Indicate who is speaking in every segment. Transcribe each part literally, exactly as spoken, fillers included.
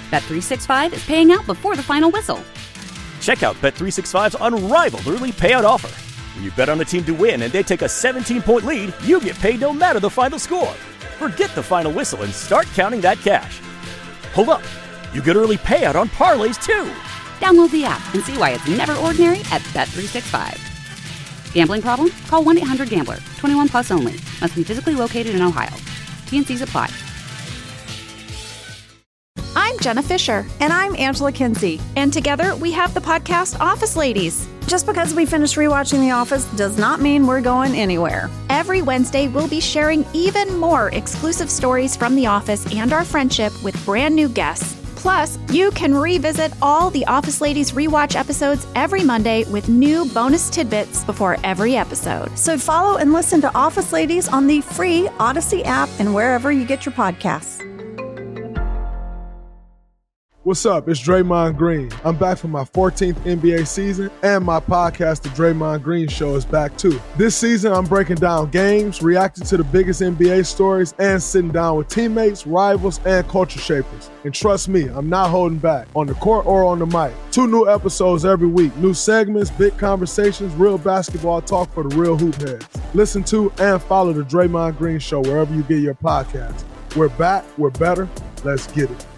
Speaker 1: Bet three sixty-five is paying out before the final whistle.
Speaker 2: Check out Bet three sixty-five's unrivaled early payout offer. When you bet on a team to win and they take a seventeen-point lead, you get paid no matter the final score. Forget the final whistle and start counting that cash. Hold up. You get early payout on parlays, too.
Speaker 1: Download the app and see why it's never ordinary at Bet three sixty-five. Gambling problem? Call one eight hundred gambler. twenty-one plus only. Must be physically located in Ohio. T N Cs apply.
Speaker 3: I'm Jenna Fisher.
Speaker 4: And I'm Angela Kinsey.
Speaker 3: And together we have the podcast Office Ladies.
Speaker 4: Just because we finished rewatching The Office does not mean we're going anywhere.
Speaker 3: Every Wednesday, we'll be sharing even more exclusive stories from The Office and our friendship with brand new guests. Plus, you can revisit all the Office Ladies rewatch episodes every Monday with new bonus tidbits before every episode.
Speaker 4: So follow and listen to Office Ladies on the free Odyssey app and wherever you get your podcasts.
Speaker 5: What's up? It's Draymond Green. I'm back for my fourteenth N B A season, and my podcast, The Draymond Green Show, is back too. This season, I'm breaking down games, reacting to the biggest N B A stories, and sitting down with teammates, rivals, and culture shapers. And trust me, I'm not holding back, on the court or on the mic. Two new episodes every week, new segments, big conversations, real basketball talk for the real hoop heads. Listen to and follow The Draymond Green Show wherever you get your podcasts. We're back, we're better, let's get it.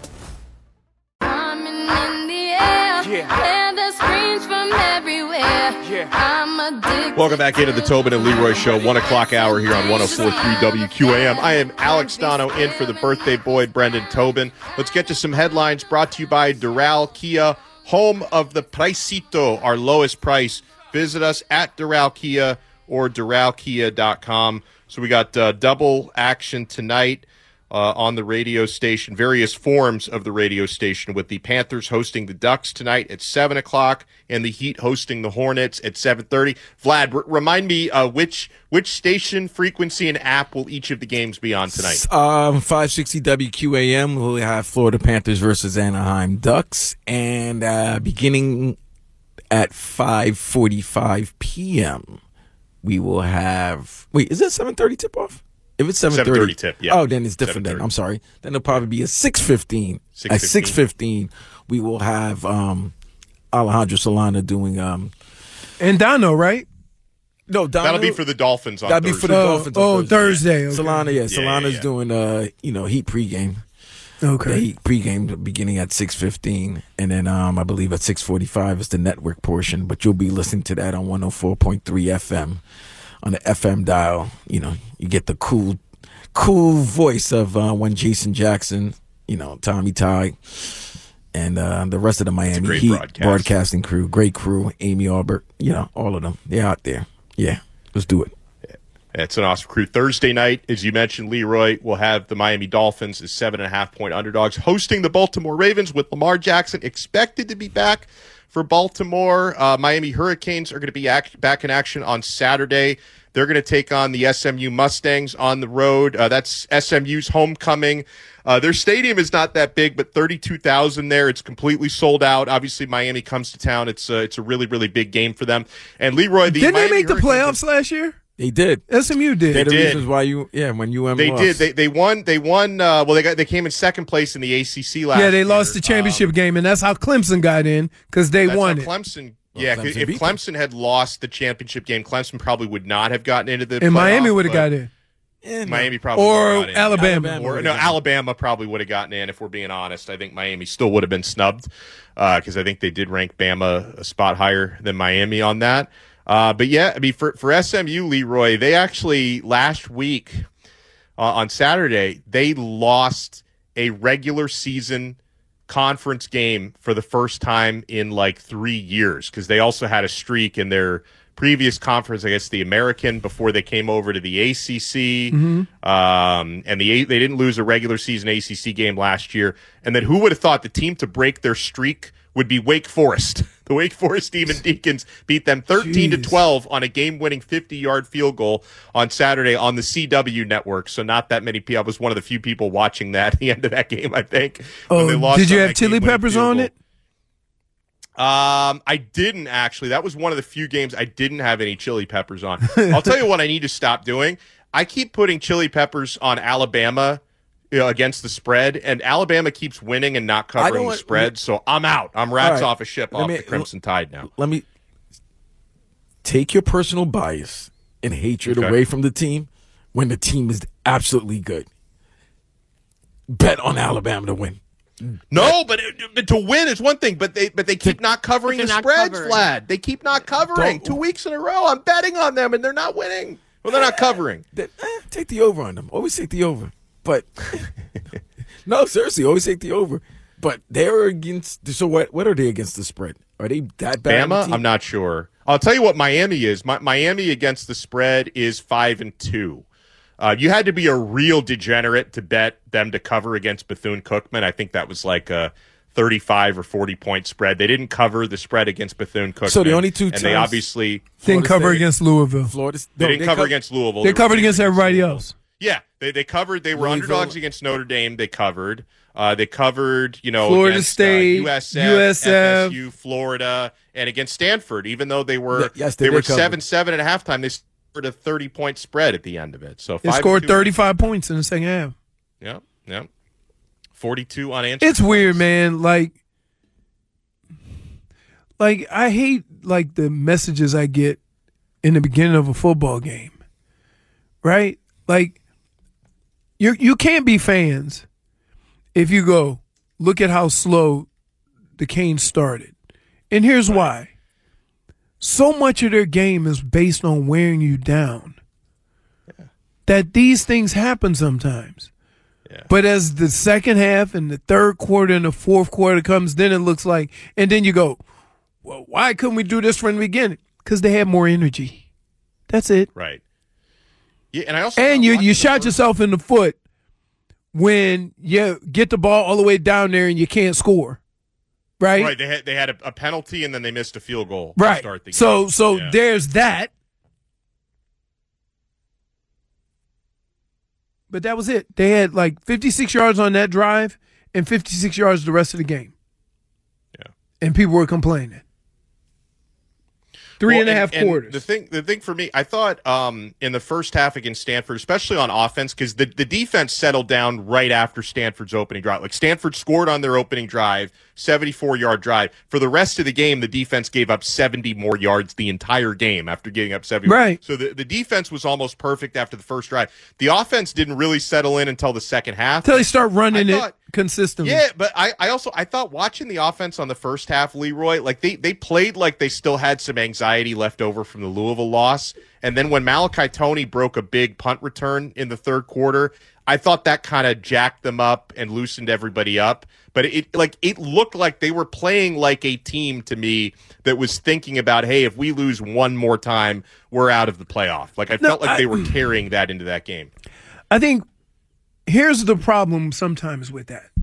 Speaker 6: Yeah. And the screams from everywhere. Yeah. I'm addicted.
Speaker 7: Welcome back into the Tobin and Leroy Show, one o'clock hour here on one oh four point three W Q A M. I am Alex Dono in for the birthday boy, Brendan Tobin. Let's get to some headlines brought to you by Doral Kia, home of the Pricito, our lowest price. Visit us at Doral Kia or doral kia dot com. So we got uh, double action tonight. Uh, on the radio station, various forms of the radio station, with the Panthers hosting the Ducks tonight at seven o'clock and the Heat hosting the Hornets at seven thirty. Vlad, r- remind me uh, which which station, frequency, and app will each of the games be on tonight?
Speaker 8: Um, five sixty W Q A M, we'll have Florida Panthers versus Anaheim Ducks, and uh, beginning at five forty-five p.m., we will have – wait, is that seven thirty tip-off? If it's seven thirty
Speaker 7: tip, yeah.
Speaker 8: Oh, then it's different then. I'm sorry. Then it'll probably be a six fifteen. At six fifteen, we will have um, Alejandro Solana doing um,
Speaker 9: and Dono, right?
Speaker 8: No, Dono.
Speaker 7: That'll be for the Dolphins on
Speaker 8: That'll
Speaker 7: Thursday.
Speaker 8: be for the
Speaker 9: oh,
Speaker 8: Dolphins on
Speaker 9: oh,
Speaker 8: Thursday.
Speaker 9: Thursday. Okay.
Speaker 8: Solana, yeah.
Speaker 7: Yeah,
Speaker 8: Solana's
Speaker 7: yeah, yeah.
Speaker 8: doing, uh, you know, Heat pregame.
Speaker 9: Okay.
Speaker 8: The Heat pregame beginning at six fifteen. And then um, I believe at six forty-five is the network portion. But you'll be listening to that on one oh four point three F M. On the F M dial, you know, you get the cool cool voice of uh, one Jason Jackson, you know, Tommy Ty, and uh, the rest of the Miami Heat
Speaker 7: broadcast.
Speaker 8: broadcasting crew. Great crew. Amy Albert, you know, all of them. They're out there. Yeah, let's do it.
Speaker 7: It's an awesome crew. Thursday night, as you mentioned, Leroy, we'll have the Miami Dolphins as seven and a half point underdogs hosting the Baltimore Ravens, with Lamar Jackson expected to be back for Baltimore. Uh, Miami Hurricanes are going to be act- back in action on Saturday. They're going to take on the S M U Mustangs on the road. Uh, that's S M U's homecoming. Uh, their stadium is not that big, but thirty-two thousand there. It's completely sold out. Obviously, Miami comes to town. It's a, it's a really, really big game for them. And Leroy, the
Speaker 9: Didn't
Speaker 7: Miami
Speaker 9: they make the
Speaker 7: Hurricanes-
Speaker 9: playoffs last year?
Speaker 8: They did.
Speaker 9: S M U did.
Speaker 8: They're the
Speaker 7: did.
Speaker 8: reasons why you, yeah, when U M
Speaker 7: They
Speaker 8: lost.
Speaker 7: did. They they won. They won. Uh, well, they got they came in second place in the A C C last year.
Speaker 9: Yeah, they lost the championship
Speaker 7: Um,
Speaker 9: game, and that's how Clemson got in because they
Speaker 7: that's
Speaker 9: won
Speaker 7: how
Speaker 9: it.
Speaker 7: Clemson.
Speaker 8: Well,
Speaker 7: Yeah,
Speaker 8: Clemson
Speaker 7: if
Speaker 8: beat
Speaker 7: Clemson had lost the championship game, Clemson probably would not have gotten into the.
Speaker 9: And
Speaker 7: playoff,
Speaker 9: Miami would have
Speaker 7: but
Speaker 9: got in.
Speaker 8: Yeah, no.
Speaker 7: Miami probably
Speaker 9: Or
Speaker 7: would have got in.
Speaker 9: Alabama.
Speaker 8: Alabama
Speaker 7: Or,
Speaker 8: would've
Speaker 7: no,
Speaker 8: gotten in.
Speaker 7: Alabama probably would have gotten in. If we're being honest, I think Miami still would have been snubbed because uh, I think they did rank Bama a spot higher than Miami on that. Uh, but yeah, I mean, for for S M U, Leroy, they actually last week uh, on Saturday they lost a regular season conference game for the first time in like three years because they also had a streak in their previous conference, I guess the American, before they came over to the A C C. Mm-hmm. Um, and the they didn't lose a regular season A C C game last year. And then who would have thought the team to break their streak would be Wake Forest? The Wake Forest Demon Deacons beat them thirteen to twelve on a game-winning fifty-yard field goal on Saturday on the C W network. So not that many people. I was one of the few people watching that at the end of that game, I think.
Speaker 9: Oh,
Speaker 7: they lost
Speaker 9: did you
Speaker 7: on
Speaker 9: have
Speaker 7: that
Speaker 9: chili
Speaker 7: game-winning
Speaker 9: peppers
Speaker 7: field
Speaker 9: on
Speaker 7: goal.
Speaker 9: it?
Speaker 7: Um, I didn't actually. That was one of the few games I didn't have any chili peppers on. I'll tell you what I need to stop doing. I keep putting chili peppers on Alabama you know, against the spread, and Alabama keeps winning and not covering the spread. So I'm out. I'm rats right. off a ship off me, the Crimson Tide now.
Speaker 8: Let me take your personal bias and hatred okay. away from the team when the team is absolutely good. Bet on Alabama to win.
Speaker 7: No, but, it, but to win is one thing. But they but they keep not covering the spreads, covering. Vlad. They keep not covering Don't, two weeks in a row. I'm betting on them, and they're not winning. Well, they're not covering.
Speaker 8: Eh, take the over on them. Always take the over. But no, seriously, always take the over. But they're against. So what? What are they against the spread? Are they that bad?
Speaker 7: Bama? I'm not sure. I'll tell you what Miami is. My, Miami against the spread is five and two. Uh, you had to be a real degenerate to bet them to cover against Bethune-Cookman. I think that was like a thirty-five or forty point spread. They didn't cover the spread against Bethune-Cookman.
Speaker 8: So the only two
Speaker 7: and
Speaker 8: times
Speaker 7: they obviously
Speaker 9: didn't cover State, against Louisville.
Speaker 8: Florida,
Speaker 7: they
Speaker 8: no,
Speaker 7: didn't
Speaker 8: they
Speaker 7: cover
Speaker 8: co-
Speaker 7: against Louisville.
Speaker 9: They,
Speaker 7: they
Speaker 9: covered against everybody
Speaker 7: Louisville.
Speaker 9: else.
Speaker 7: Yeah, they they covered. They were
Speaker 8: Louisville.
Speaker 7: underdogs against Notre Dame. They covered. Uh, they covered, you know,
Speaker 9: Florida
Speaker 7: against,
Speaker 9: State,
Speaker 7: uh, U S F,
Speaker 9: U S F,
Speaker 7: F S U, Florida, and against Stanford. Even though they were,
Speaker 8: yes, they,
Speaker 7: they were
Speaker 8: covered.
Speaker 7: seven seven at halftime, they scored a thirty point spread at the end of it. So
Speaker 9: they scored thirty-five points in the second half.
Speaker 7: Yeah, yeah, forty-two unanswered.
Speaker 9: It's points. Weird, man. Like, like I hate like the messages I get in the beginning of a football game, right? Like, you you can't be fans if you go, look at how slow the Canes started. And here's right. why. So much of their game is based on wearing you down. Yeah. That these things happen sometimes. Yeah. But as the second half and the third quarter and the fourth quarter comes, then it looks like, and then you go, well, why couldn't we do this from the beginning? Because they had more energy. That's it.
Speaker 7: Right. Yeah, and I also
Speaker 9: and you you shot first. yourself in the foot when you get the ball all the way down there and you can't score, right?
Speaker 7: Right. They had they had a, a penalty and then they missed a field goal.
Speaker 9: Right.
Speaker 7: To start the
Speaker 9: so
Speaker 7: game.
Speaker 9: so
Speaker 7: yeah.
Speaker 9: there's that. But that was it. They had like fifty-six yards on that drive and fifty-six yards the rest of the game.
Speaker 7: Yeah.
Speaker 9: And people were complaining. Three
Speaker 7: well,
Speaker 9: and a half
Speaker 7: and,
Speaker 9: quarters.
Speaker 7: And the thing, the thing for me, I thought um, in the first half against Stanford, especially on offense, because the, the defense settled down right after Stanford's opening drive. Like Stanford scored on their opening drive, seventy-four yard drive. For the rest of the game, the defense gave up seventy more yards the entire game after giving up seventy.
Speaker 9: Right.
Speaker 7: So the, the defense was almost perfect after the first drive. The offense didn't really settle in until the second half.
Speaker 9: Until they start running
Speaker 7: thought,
Speaker 9: it consistently.
Speaker 7: Yeah, but I, I also I thought watching the offense on the first half, Leroy, like they, they played like they still had some anxiety left over from the Louisville loss. And then when Malachi Toney broke a big punt return in the third quarter, I thought that kind of jacked them up and loosened everybody up. But it like it looked like they were playing like a team to me that was thinking about, hey, if we lose one more time, we're out of the playoff. Like I no, felt like I, they were carrying that into that game.
Speaker 9: I think here's the problem sometimes with that.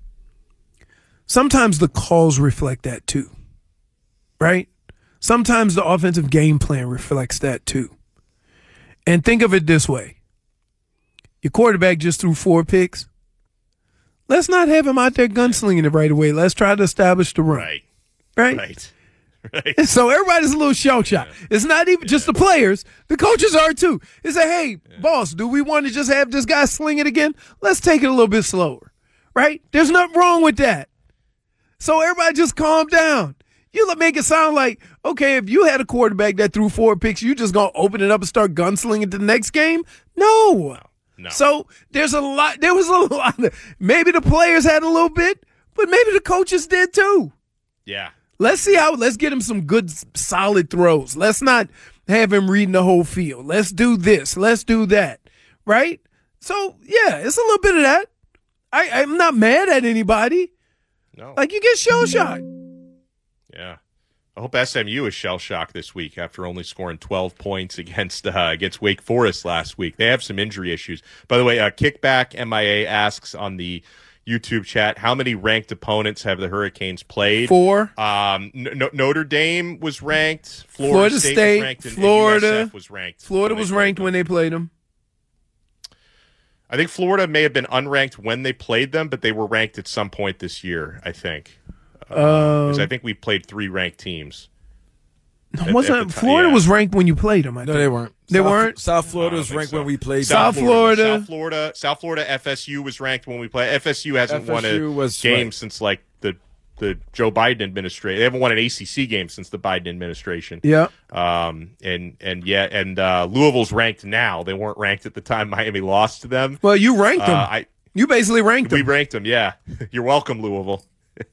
Speaker 9: Sometimes the calls reflect that too, right? Sometimes the offensive game plan reflects that too. And think of it this way. Your quarterback just threw four picks. Let's not have him out there gunslinging it right away. Let's try to establish the run.
Speaker 7: Right.
Speaker 9: Right?
Speaker 7: Right. Right.
Speaker 9: So everybody's a little shell-shocked. Yeah. It's not even yeah. just the players. The coaches are too. It's like, hey, yeah. boss, do we want to just have this guy sling it again? Let's take it a little bit slower. Right? There's nothing wrong with that. So everybody just calm down. You make it sound like, okay, if you had a quarterback that threw four picks, you just going to open it up and start gunslinging to the next game? No.
Speaker 7: No. No.
Speaker 9: So there's a lot. There was a lot. Of, maybe the players had a little bit, but maybe the coaches did too.
Speaker 7: Yeah.
Speaker 9: Let's see how. Let's get him some good, solid throws. Let's not have him reading the whole field. Let's do this. Let's do that. Right. So yeah, it's a little bit of that. I, I'm not mad at anybody.
Speaker 7: No.
Speaker 9: Like you get shell shocked.
Speaker 7: Yeah. I hope S M U is shell-shocked this week after only scoring twelve points against uh, against Wake Forest last week. They have some injury issues. By the way, uh, Kickback M I A asks on the YouTube chat, how many ranked opponents have the Hurricanes played?
Speaker 9: Four.
Speaker 7: Um, N- Notre Dame was ranked. Florida,
Speaker 9: Florida
Speaker 7: State,
Speaker 9: State
Speaker 7: was ranked. And,
Speaker 9: Florida
Speaker 7: and U S F was ranked.
Speaker 9: Florida was ranked when they played them.
Speaker 7: I think Florida may have been unranked when they played them, but they were ranked at some point this year, I think. Because uh, um, I think we played three ranked teams.
Speaker 9: No,
Speaker 7: at-
Speaker 9: wasn't
Speaker 7: at the time,
Speaker 9: Florida
Speaker 7: yeah.
Speaker 9: was ranked when you played them? I
Speaker 8: No,
Speaker 9: think.
Speaker 8: they weren't.
Speaker 9: They
Speaker 8: South,
Speaker 9: weren't.
Speaker 8: South Florida
Speaker 7: I don't
Speaker 8: was
Speaker 7: think
Speaker 8: ranked
Speaker 7: so.
Speaker 8: when we played.
Speaker 9: South Florida.
Speaker 7: South Florida, South Florida, F S U was ranked when we played. F S U hasn't won
Speaker 8: F S U
Speaker 7: a
Speaker 8: was
Speaker 7: game
Speaker 8: right.
Speaker 7: since like the the Joe Biden administration. They haven't won an A C C game since the Biden administration.
Speaker 9: Yeah.
Speaker 7: Um. And and yeah. And uh, Louisville's ranked now. They weren't ranked at the time Miami lost to them.
Speaker 9: Well, you ranked them.
Speaker 7: Uh, I
Speaker 9: you basically ranked
Speaker 7: we
Speaker 9: them.
Speaker 7: ranked them. Yeah. You're welcome, Louisville.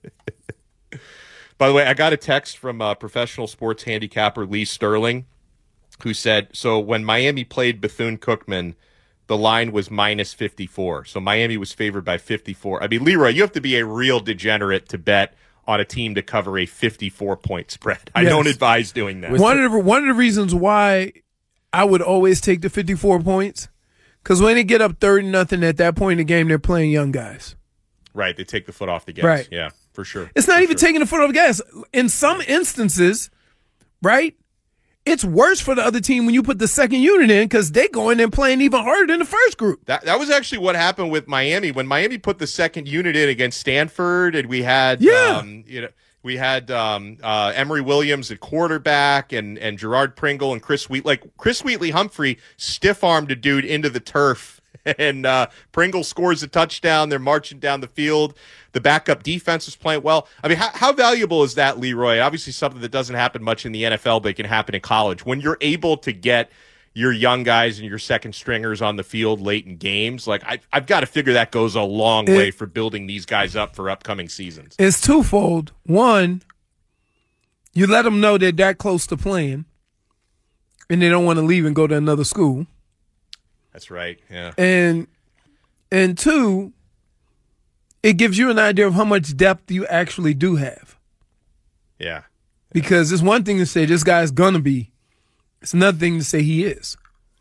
Speaker 7: By the way, I got a text from uh, professional sports handicapper Lee Sterling, who said, so when Miami played Bethune-Cookman, the line was minus fifty-four. So Miami was favored by fifty-four. I mean, Leroy, you have to be a real degenerate to bet on a team to cover a fifty-four point spread. I
Speaker 9: Yes.
Speaker 7: don't advise doing that.
Speaker 9: One of the one of the reasons why I would always take the fifty-four points, because when they get up thirty nothing at that point in the game, they're playing young guys.
Speaker 7: Right, they take the foot off the gas.
Speaker 9: Right.
Speaker 7: Yeah, for sure.
Speaker 9: It's not
Speaker 7: For
Speaker 9: even
Speaker 7: sure.
Speaker 9: taking the foot off the gas. In some instances, right, it's worse for the other team when you put the second unit in because they go in and playing even harder than the first group.
Speaker 7: That that was actually what happened with Miami when Miami put the second unit in against Stanford, and we had
Speaker 9: Yeah.
Speaker 7: um, you know we had um, uh, Emory Williams at quarterback, and and Gerard Pringle and Chris Wheat like Chris Wheatley Humphrey stiff armed a dude into the turf. And uh, Pringle scores a touchdown. They're marching down the field. The backup defense is playing well. I mean, how, how valuable is that, Leroy? Obviously something that doesn't happen much in the N F L, but it can happen in college. When you're able to get your young guys and your second stringers on the field late in games, like I, I've got to figure that goes a long
Speaker 9: It-
Speaker 7: way for building these guys up for upcoming seasons.
Speaker 9: It's twofold. One, you let them know they're that close to playing, and they don't want to leave and go to another school.
Speaker 7: That's right. Yeah.
Speaker 9: And and two, it gives you an idea of how much depth you actually do have.
Speaker 7: Yeah.
Speaker 9: Because it's one thing to say this guy's gonna be. It's another thing to say he is.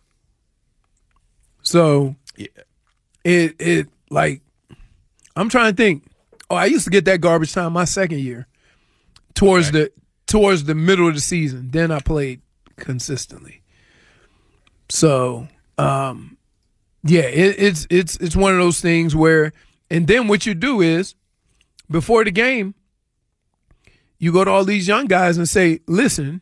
Speaker 9: So
Speaker 7: Yeah.
Speaker 9: it it like I'm trying to think. Oh, I used to get that garbage time my second year. Towards
Speaker 7: Okay.
Speaker 9: the towards the middle of the season. Then I played consistently. So um yeah, it, it's it's it's one of those things where and then what you do is before the game, you go to all these young guys and say, listen,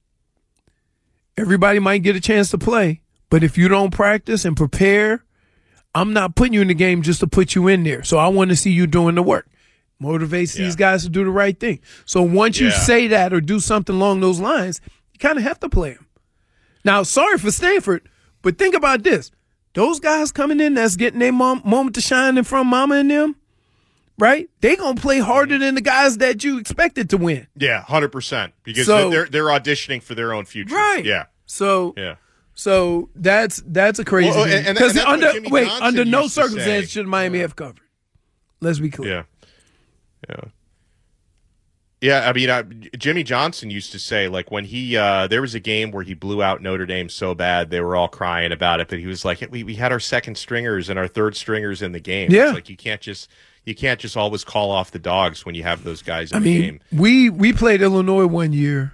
Speaker 9: everybody might get a chance to play, but if you don't practice and prepare, I'm not putting you in the game just to put you in there. So I want to see you doing the work. Motivates
Speaker 7: Yeah.
Speaker 9: these guys to do the right thing. So once you
Speaker 7: Yeah.
Speaker 9: say that or do something along those lines, you kind of have to play them. Now, sorry for Stanford, but think about this. Those guys coming in that's getting their mom, moment to shine in front of mama and them, right? They going to play harder than the guys that you expected to win.
Speaker 7: Yeah, one hundred percent. Because
Speaker 9: So-
Speaker 7: they're they're auditioning for their own future.
Speaker 9: Right.
Speaker 7: Yeah.
Speaker 9: So
Speaker 7: Yeah.
Speaker 9: So that's that's a crazy
Speaker 7: Well,
Speaker 9: thing.
Speaker 7: and- and
Speaker 9: Because
Speaker 7: that's what
Speaker 9: under
Speaker 7: Jimmy
Speaker 9: wait,
Speaker 7: Johnson
Speaker 9: under no
Speaker 7: used to
Speaker 9: circumstance
Speaker 7: say.
Speaker 9: should Miami have covered. Let's be clear.
Speaker 7: Yeah. Yeah. Yeah, I mean, uh, Jimmy Johnson used to say, like, when he, uh, there was a game where he blew out Notre Dame so bad, they were all crying about it, but he was like, we, we had our second stringers and our third stringers in the game.
Speaker 9: Yeah.
Speaker 7: It's like, you can't just, you can't just always call off the dogs when you have those guys in
Speaker 9: I
Speaker 7: the
Speaker 9: mean,
Speaker 7: game.
Speaker 9: we we played Illinois one year,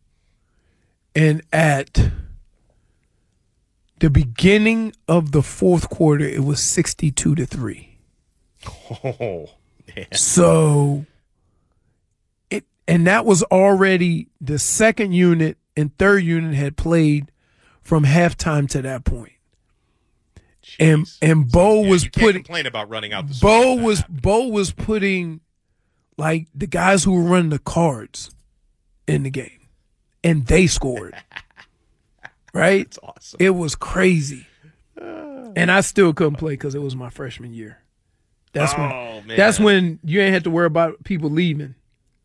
Speaker 9: and at the beginning of the fourth quarter, it was sixty-two to three.
Speaker 7: Oh, man.
Speaker 9: So it and that was already the second unit and third unit had played from halftime to that point. And
Speaker 7: Jeez.
Speaker 9: and Bo
Speaker 7: Yeah,
Speaker 9: was
Speaker 7: you can't
Speaker 9: putting
Speaker 7: complain about running out the
Speaker 9: Bo
Speaker 7: swing like
Speaker 9: was
Speaker 7: that.
Speaker 9: Bo was putting like the guys who were running the cards in the game, and they scored. Right?
Speaker 7: That's awesome.
Speaker 9: It was crazy, and I still couldn't play because it was my freshman year. That's
Speaker 7: Oh,
Speaker 9: when.
Speaker 7: man.
Speaker 9: That's when you ain't had to worry about people leaving.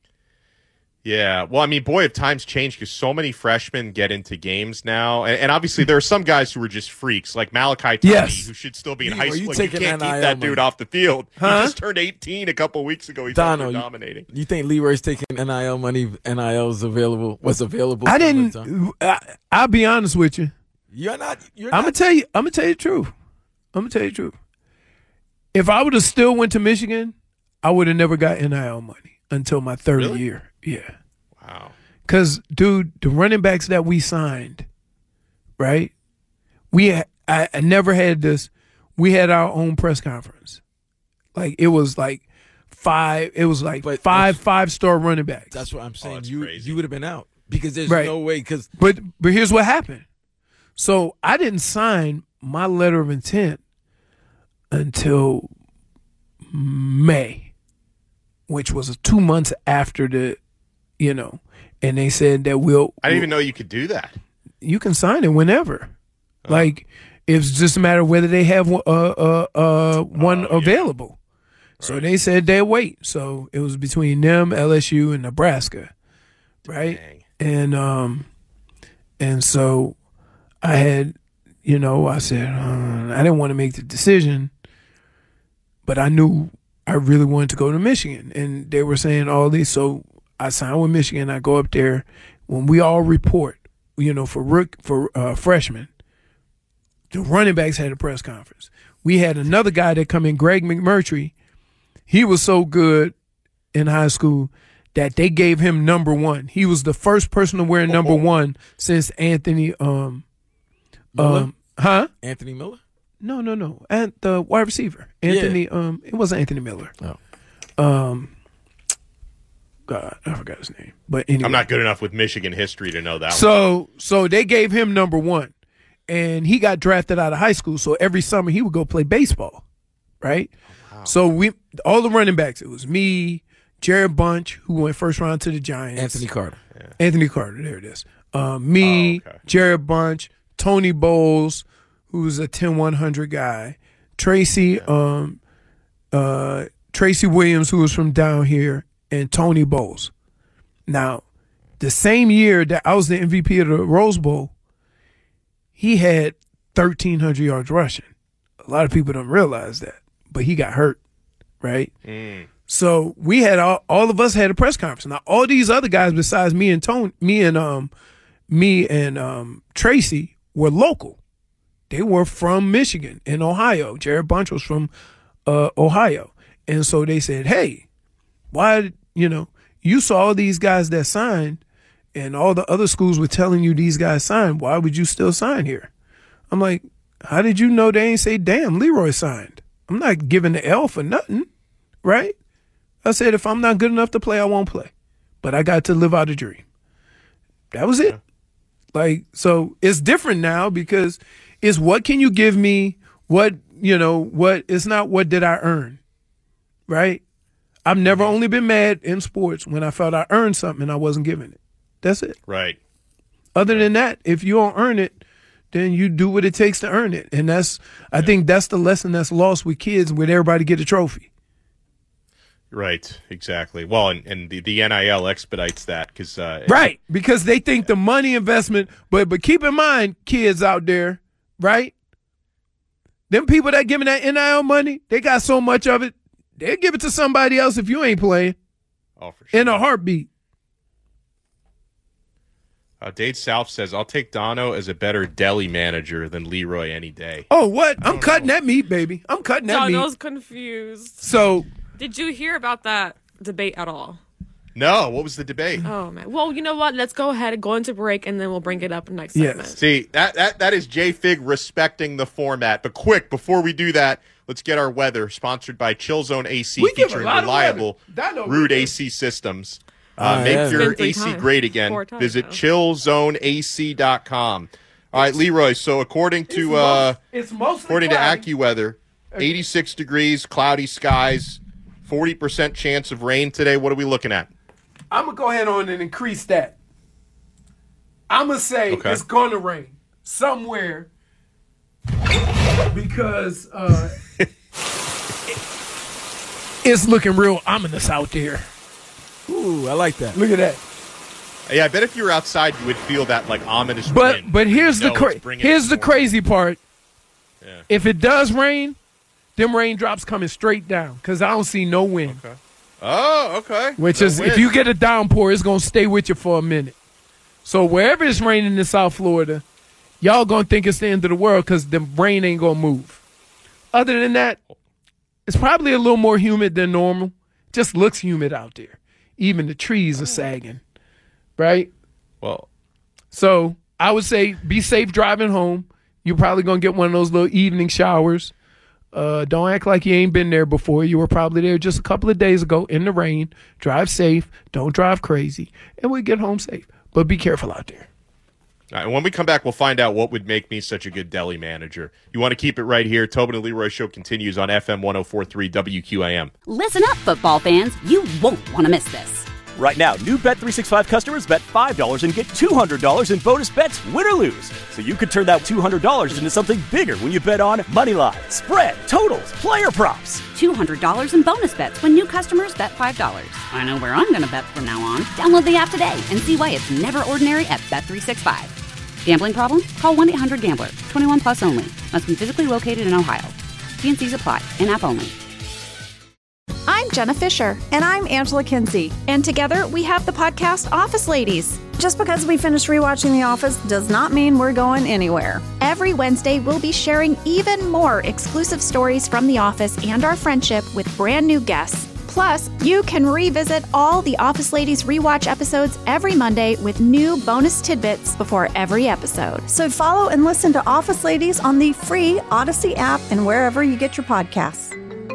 Speaker 7: Yeah, well, I mean, boy, have times changed because so many freshmen get into games now, and, and obviously there are some guys who are just freaks, like Malachi Tony,
Speaker 9: Yes.
Speaker 7: who should still be in
Speaker 8: Leroy,
Speaker 7: high
Speaker 8: you
Speaker 7: school. Like, you
Speaker 8: taking
Speaker 7: can't keep
Speaker 8: N I L
Speaker 7: that dude
Speaker 8: money.
Speaker 7: off the field.
Speaker 9: Huh?
Speaker 7: He just turned eighteen a couple weeks ago. He's
Speaker 8: Dono,
Speaker 7: out there
Speaker 8: you-
Speaker 7: dominating.
Speaker 8: You think Leroy's taking N I L money? N I L is available. Was available?
Speaker 9: I
Speaker 8: for
Speaker 9: didn't.
Speaker 8: the time?
Speaker 9: I, I'll be honest with you.
Speaker 8: You're not. You're
Speaker 9: I'm gonna
Speaker 8: not.
Speaker 9: tell you. I'm gonna tell you the truth. I'm gonna tell you the truth. If I would have still went to Michigan, I would have never got N I L money until my third
Speaker 7: Really?
Speaker 9: year. Yeah.
Speaker 7: Wow.
Speaker 9: Cause, dude, the running backs that we signed, right? We, I, I never had this. We had our own press conference. Like it was like five. It was like
Speaker 8: But
Speaker 9: five
Speaker 8: that's-
Speaker 9: five star running backs.
Speaker 8: That's what I'm saying.
Speaker 7: that's
Speaker 8: you
Speaker 7: crazy.
Speaker 8: you would have been out. Because there's
Speaker 9: Right.
Speaker 8: no way. Because
Speaker 9: But but here's what happened. So I didn't sign my letter of intent until May, which was two months after the, you know, and they said that we'll.
Speaker 7: I didn't even know you could do that.
Speaker 9: You can sign it whenever. Oh. Like it's just a matter of whether they have uh, uh, uh, one oh, available. Yeah. So right. they said they'll wait. So it was between them, L S U, and Nebraska, right? Dang. And um, and so I had, you know, I said uh, I didn't want to make the decision, but I knew I really wanted to go to Michigan, and they were saying all these. So I signed with Michigan. I go up there when we all report, you know, for rook for uh, freshmen. The running backs had a press conference. We had another guy that come in, Greg McMurtry. He was so good in high school that they gave him number one. He was the first person to wear number one since Anthony. Um, um, huh?
Speaker 8: Anthony Miller?
Speaker 9: No, no, no. And the wide receiver, Anthony. Yeah. Um, it wasn't Anthony Miller. Oh. Um, God, I forgot his name. But anyway,
Speaker 7: I'm not good enough with Michigan history to know that.
Speaker 9: So,
Speaker 7: one.
Speaker 9: so they gave him number one, and he got drafted out of high school. So every summer he would go play baseball, right? Oh, wow. So we all the running backs. It was me. Jared Bunch, who went first round to the Giants.
Speaker 8: Anthony Carter.
Speaker 9: Yeah. Anthony Carter, there it is. Um, me, oh, okay. Jared Bunch, Tony Bowles, who's a ten one hundred guy, Tracy, yeah. um, uh, Tracy Williams, who was from down here, and Tony Bowles. Now, the same year that I was the M V P of the Rose Bowl, he had thirteen hundred yards rushing. A lot of people don't realize that, but he got hurt, right? Mm. So we had all, all of us had a press conference. Now all these other guys besides me and Tony, me and um, me and um, Tracy were local. They were from Michigan and Ohio. Jared Bunch was from uh, Ohio, and so they said, "Hey, why? You know, you saw all these guys that signed, and all the other schools were telling you these guys signed. Why would you still sign here?" I'm like, "How did you know they ain't say damn Leroy signed? I'm not giving the L for nothing, right?" I said, if I'm not good enough to play, I won't play. But I got to live out a dream. That was it. Like, so it's different now because it's what can you give me? What, you know, what, it's not what did I earn, right? I've never only been mad in sports when I felt I earned something and I wasn't given it. That's it.
Speaker 7: Right.
Speaker 9: Other than that, if you don't earn it, then you do what it takes to earn it. And that's, I yeah. think that's the lesson that's lost with kids when everybody get a trophy.
Speaker 7: Right, exactly. Well, and, and the, the N I L expedites that because uh,
Speaker 9: right, because they think the money investment. But but keep in mind, kids out there, right? Them people that giving that N I L money, they got so much of it, they'll give it to somebody else if you ain't playing.
Speaker 7: Oh, for sure.
Speaker 9: In a heartbeat.
Speaker 7: Uh, Dade South says, "I'll take Dono as a better deli manager than Leroy any day."
Speaker 9: Oh, what? I'm cutting know. that meat, baby. I'm cutting that
Speaker 10: Dono's
Speaker 9: meat.
Speaker 10: Dono's confused.
Speaker 9: So.
Speaker 10: Did you hear about that debate at all?
Speaker 7: No. What was the debate?
Speaker 10: Oh, man. Well, you know what? Let's go ahead and go into break, and then we'll bring it up in next segment.
Speaker 7: Yes. See, that, that, that is J-Fig respecting the format. But quick, before we do that, let's get our weather, sponsored by Chill Zone A C,
Speaker 9: we
Speaker 7: featuring reliable Rude A C systems. Uh, uh, make yeah. your A C times. great again. Visit now. chill zone A C dot com. All right, Leroy, so according to uh,
Speaker 9: it's most, it's
Speaker 7: according
Speaker 9: cloudy.
Speaker 7: to AccuWeather, eighty-six degrees, cloudy skies, forty percent chance of rain today. What are we looking at?
Speaker 9: I'm going to go ahead on and increase that. I'm going to say
Speaker 7: okay.
Speaker 9: it's going to rain somewhere because uh, it, it's looking real ominous out there.
Speaker 8: Ooh, I like that.
Speaker 9: Look at that.
Speaker 7: Yeah, I bet if you were outside, you would feel that like ominous
Speaker 9: but,
Speaker 7: wind.
Speaker 9: But here's the cra- here's the crazy part.
Speaker 7: Yeah.
Speaker 9: If it does rain, them raindrops coming straight down because I don't see no wind.
Speaker 7: Okay. Oh, okay.
Speaker 9: Which
Speaker 7: no
Speaker 9: is,
Speaker 7: wind.
Speaker 9: if you get a downpour, it's going to stay with you for a minute. So wherever it's raining in South Florida, y'all going to think it's the end of the world because the rain ain't going to move. Other than that, it's probably a little more humid than normal. Just looks humid out there. Even the trees are sagging, right?
Speaker 7: Well,
Speaker 9: so I would say be safe driving home. You're probably going to get one of those little evening showers. Uh, don't act like you ain't been there before. You were probably there just a couple of days ago in the rain. Drive safe. Don't drive crazy. And we get home safe. But be careful out there.
Speaker 7: All right, when we come back, we'll find out what would make me such a good deli manager. You want to keep it right here. Tobin and Leroy Show continues on F M one oh four point three W Q A M.
Speaker 1: Listen up, football fans. You won't want to miss this.
Speaker 2: Right now, new Bet three sixty-five customers bet five dollars and get two hundred dollars in bonus bets, win or lose. So you could turn that two hundred dollars into something bigger when you bet on money line, spread, totals, player props.
Speaker 1: two hundred dollars in bonus bets when new customers bet five dollars. I know where I'm going to bet from now on. Download the app today and see why it's never ordinary at Bet three sixty-five. Gambling problem? Call one eight hundred gambler. twenty-one plus only. Must be physically located in Ohio. T and C's apply. In-app only.
Speaker 3: I'm Jenna Fisher.
Speaker 4: And I'm Angela Kinsey.
Speaker 3: And together we have the podcast Office Ladies.
Speaker 4: Just because we finished rewatching The Office does not mean we're going anywhere.
Speaker 3: Every Wednesday, we'll be sharing even more exclusive stories from The Office and our friendship with brand new guests. Plus, you can revisit all the Office Ladies rewatch episodes every Monday with new bonus tidbits before every episode.
Speaker 4: So follow and listen to Office Ladies on the free Odyssey app and wherever you get your podcasts.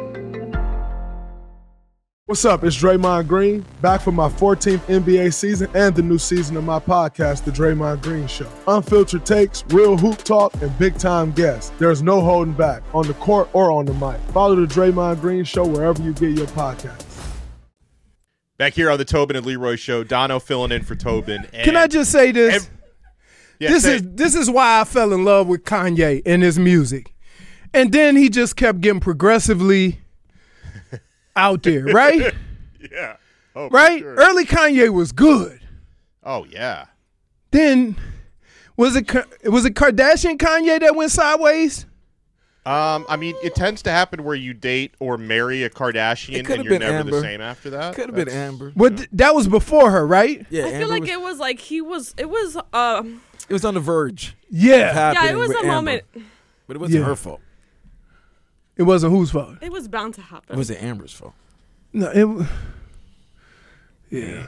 Speaker 5: What's up? It's Draymond Green, back for my fourteenth N B A season and the new season of my podcast, The Draymond Green Show. Unfiltered takes, real hoop talk, and big-time guests. There's no holding back, on the court or on the mic. Follow The Draymond Green Show wherever you get your podcasts.
Speaker 7: Back here on the Tobin and Leroy Show, Dono filling in for Tobin. And
Speaker 9: Can I just say this?
Speaker 7: Ev- yeah,
Speaker 9: this
Speaker 7: say
Speaker 9: is
Speaker 7: it.
Speaker 9: this is why I fell in love with Kanye and his music. And then he just kept getting progressively out there, right?
Speaker 7: Yeah. Oh,
Speaker 9: right?
Speaker 7: sure.
Speaker 9: Early Kanye was good.
Speaker 7: Oh, yeah.
Speaker 9: Then was it was it Kardashian Kanye that went sideways?
Speaker 7: Um, I mean, it tends to happen where you date or marry a Kardashian and you're
Speaker 8: been
Speaker 7: never
Speaker 8: Amber.
Speaker 7: the same after that.
Speaker 8: Could have been Amber.
Speaker 9: But th- that was before her, right?
Speaker 8: Yeah,
Speaker 10: I feel
Speaker 8: Amber
Speaker 10: like
Speaker 8: was,
Speaker 10: it was like he was. It was. Uh,
Speaker 8: it was on the verge.
Speaker 9: Yeah.
Speaker 10: yeah,
Speaker 8: happening
Speaker 10: it was
Speaker 8: with
Speaker 10: a
Speaker 8: Amber.
Speaker 10: moment.
Speaker 8: But it wasn't
Speaker 9: Yeah.
Speaker 8: her fault.
Speaker 9: It wasn't whose fault?
Speaker 10: It was bound to happen.
Speaker 8: It wasn't Amber's fault.
Speaker 9: No, it was. Yeah.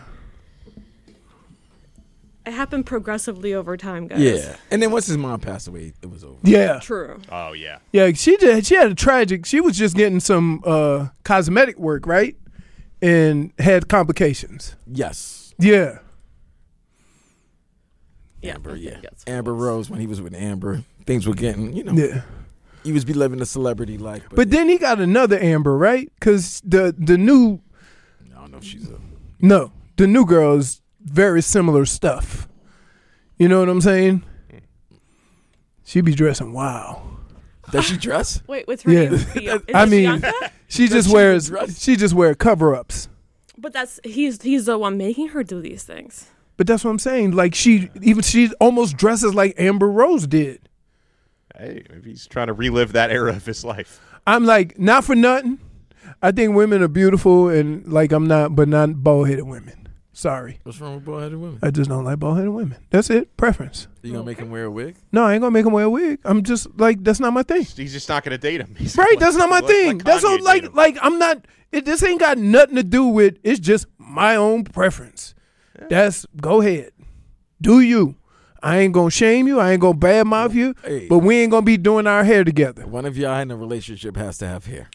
Speaker 10: It happened progressively over time, guys.
Speaker 8: Yeah. And then once his mom passed away, it was over.
Speaker 9: Yeah.
Speaker 10: True.
Speaker 7: Oh, yeah.
Speaker 9: Yeah, she did. She had a tragic. She was just getting some uh, cosmetic work, right, and had complications.
Speaker 8: Yes.
Speaker 9: Yeah.
Speaker 10: Yeah,
Speaker 8: Amber,
Speaker 10: okay,
Speaker 8: yeah.
Speaker 10: yes.
Speaker 8: Amber Rose, when he was with Amber, things were getting, you know,
Speaker 9: Yeah.
Speaker 8: he was be living a celebrity life. But,
Speaker 9: But then he got another Amber, right? Because the the new
Speaker 8: I don't know if she's a.
Speaker 9: no, the new girl is very similar stuff. You know what I'm saying? She be dressing wow.
Speaker 8: Does she dress?
Speaker 10: Wait, with her
Speaker 9: Yeah.
Speaker 10: name? Is
Speaker 9: I
Speaker 10: it
Speaker 9: mean,
Speaker 10: Bianca?
Speaker 9: she
Speaker 8: Does
Speaker 9: just
Speaker 8: she
Speaker 9: wears
Speaker 8: dress?
Speaker 9: she just wear cover ups.
Speaker 10: But that's he's he's the one making her do these things.
Speaker 9: But that's what I'm saying. Like she even she almost dresses like Amber Rose did.
Speaker 7: Hey, maybe he's trying to relive that era of his life.
Speaker 9: I'm like, not for nothing. I think women are beautiful and like I'm not, but not bald headed women. Sorry.
Speaker 8: What's wrong with bald-headed women?
Speaker 9: I just don't like bald headed women. That's it. Preference.
Speaker 8: You gonna make him wear a wig?
Speaker 9: No, I ain't gonna make him wear a wig. I'm just like, that's not my thing.
Speaker 7: He's just not going to date him. He's
Speaker 9: Right,
Speaker 7: like-
Speaker 9: that's not my
Speaker 7: let-
Speaker 9: thing.
Speaker 7: let
Speaker 9: That's
Speaker 7: Kanye
Speaker 9: all,
Speaker 7: date
Speaker 9: like,
Speaker 7: him.
Speaker 9: like I'm not. It this ain't got nothing to do with. It's just my own preference. That's go ahead, do you. I ain't gonna shame you. I ain't gonna badmouth you.
Speaker 8: Hey.
Speaker 9: But we ain't gonna be doing our hair together.
Speaker 8: One of y'all in a relationship has to have hair.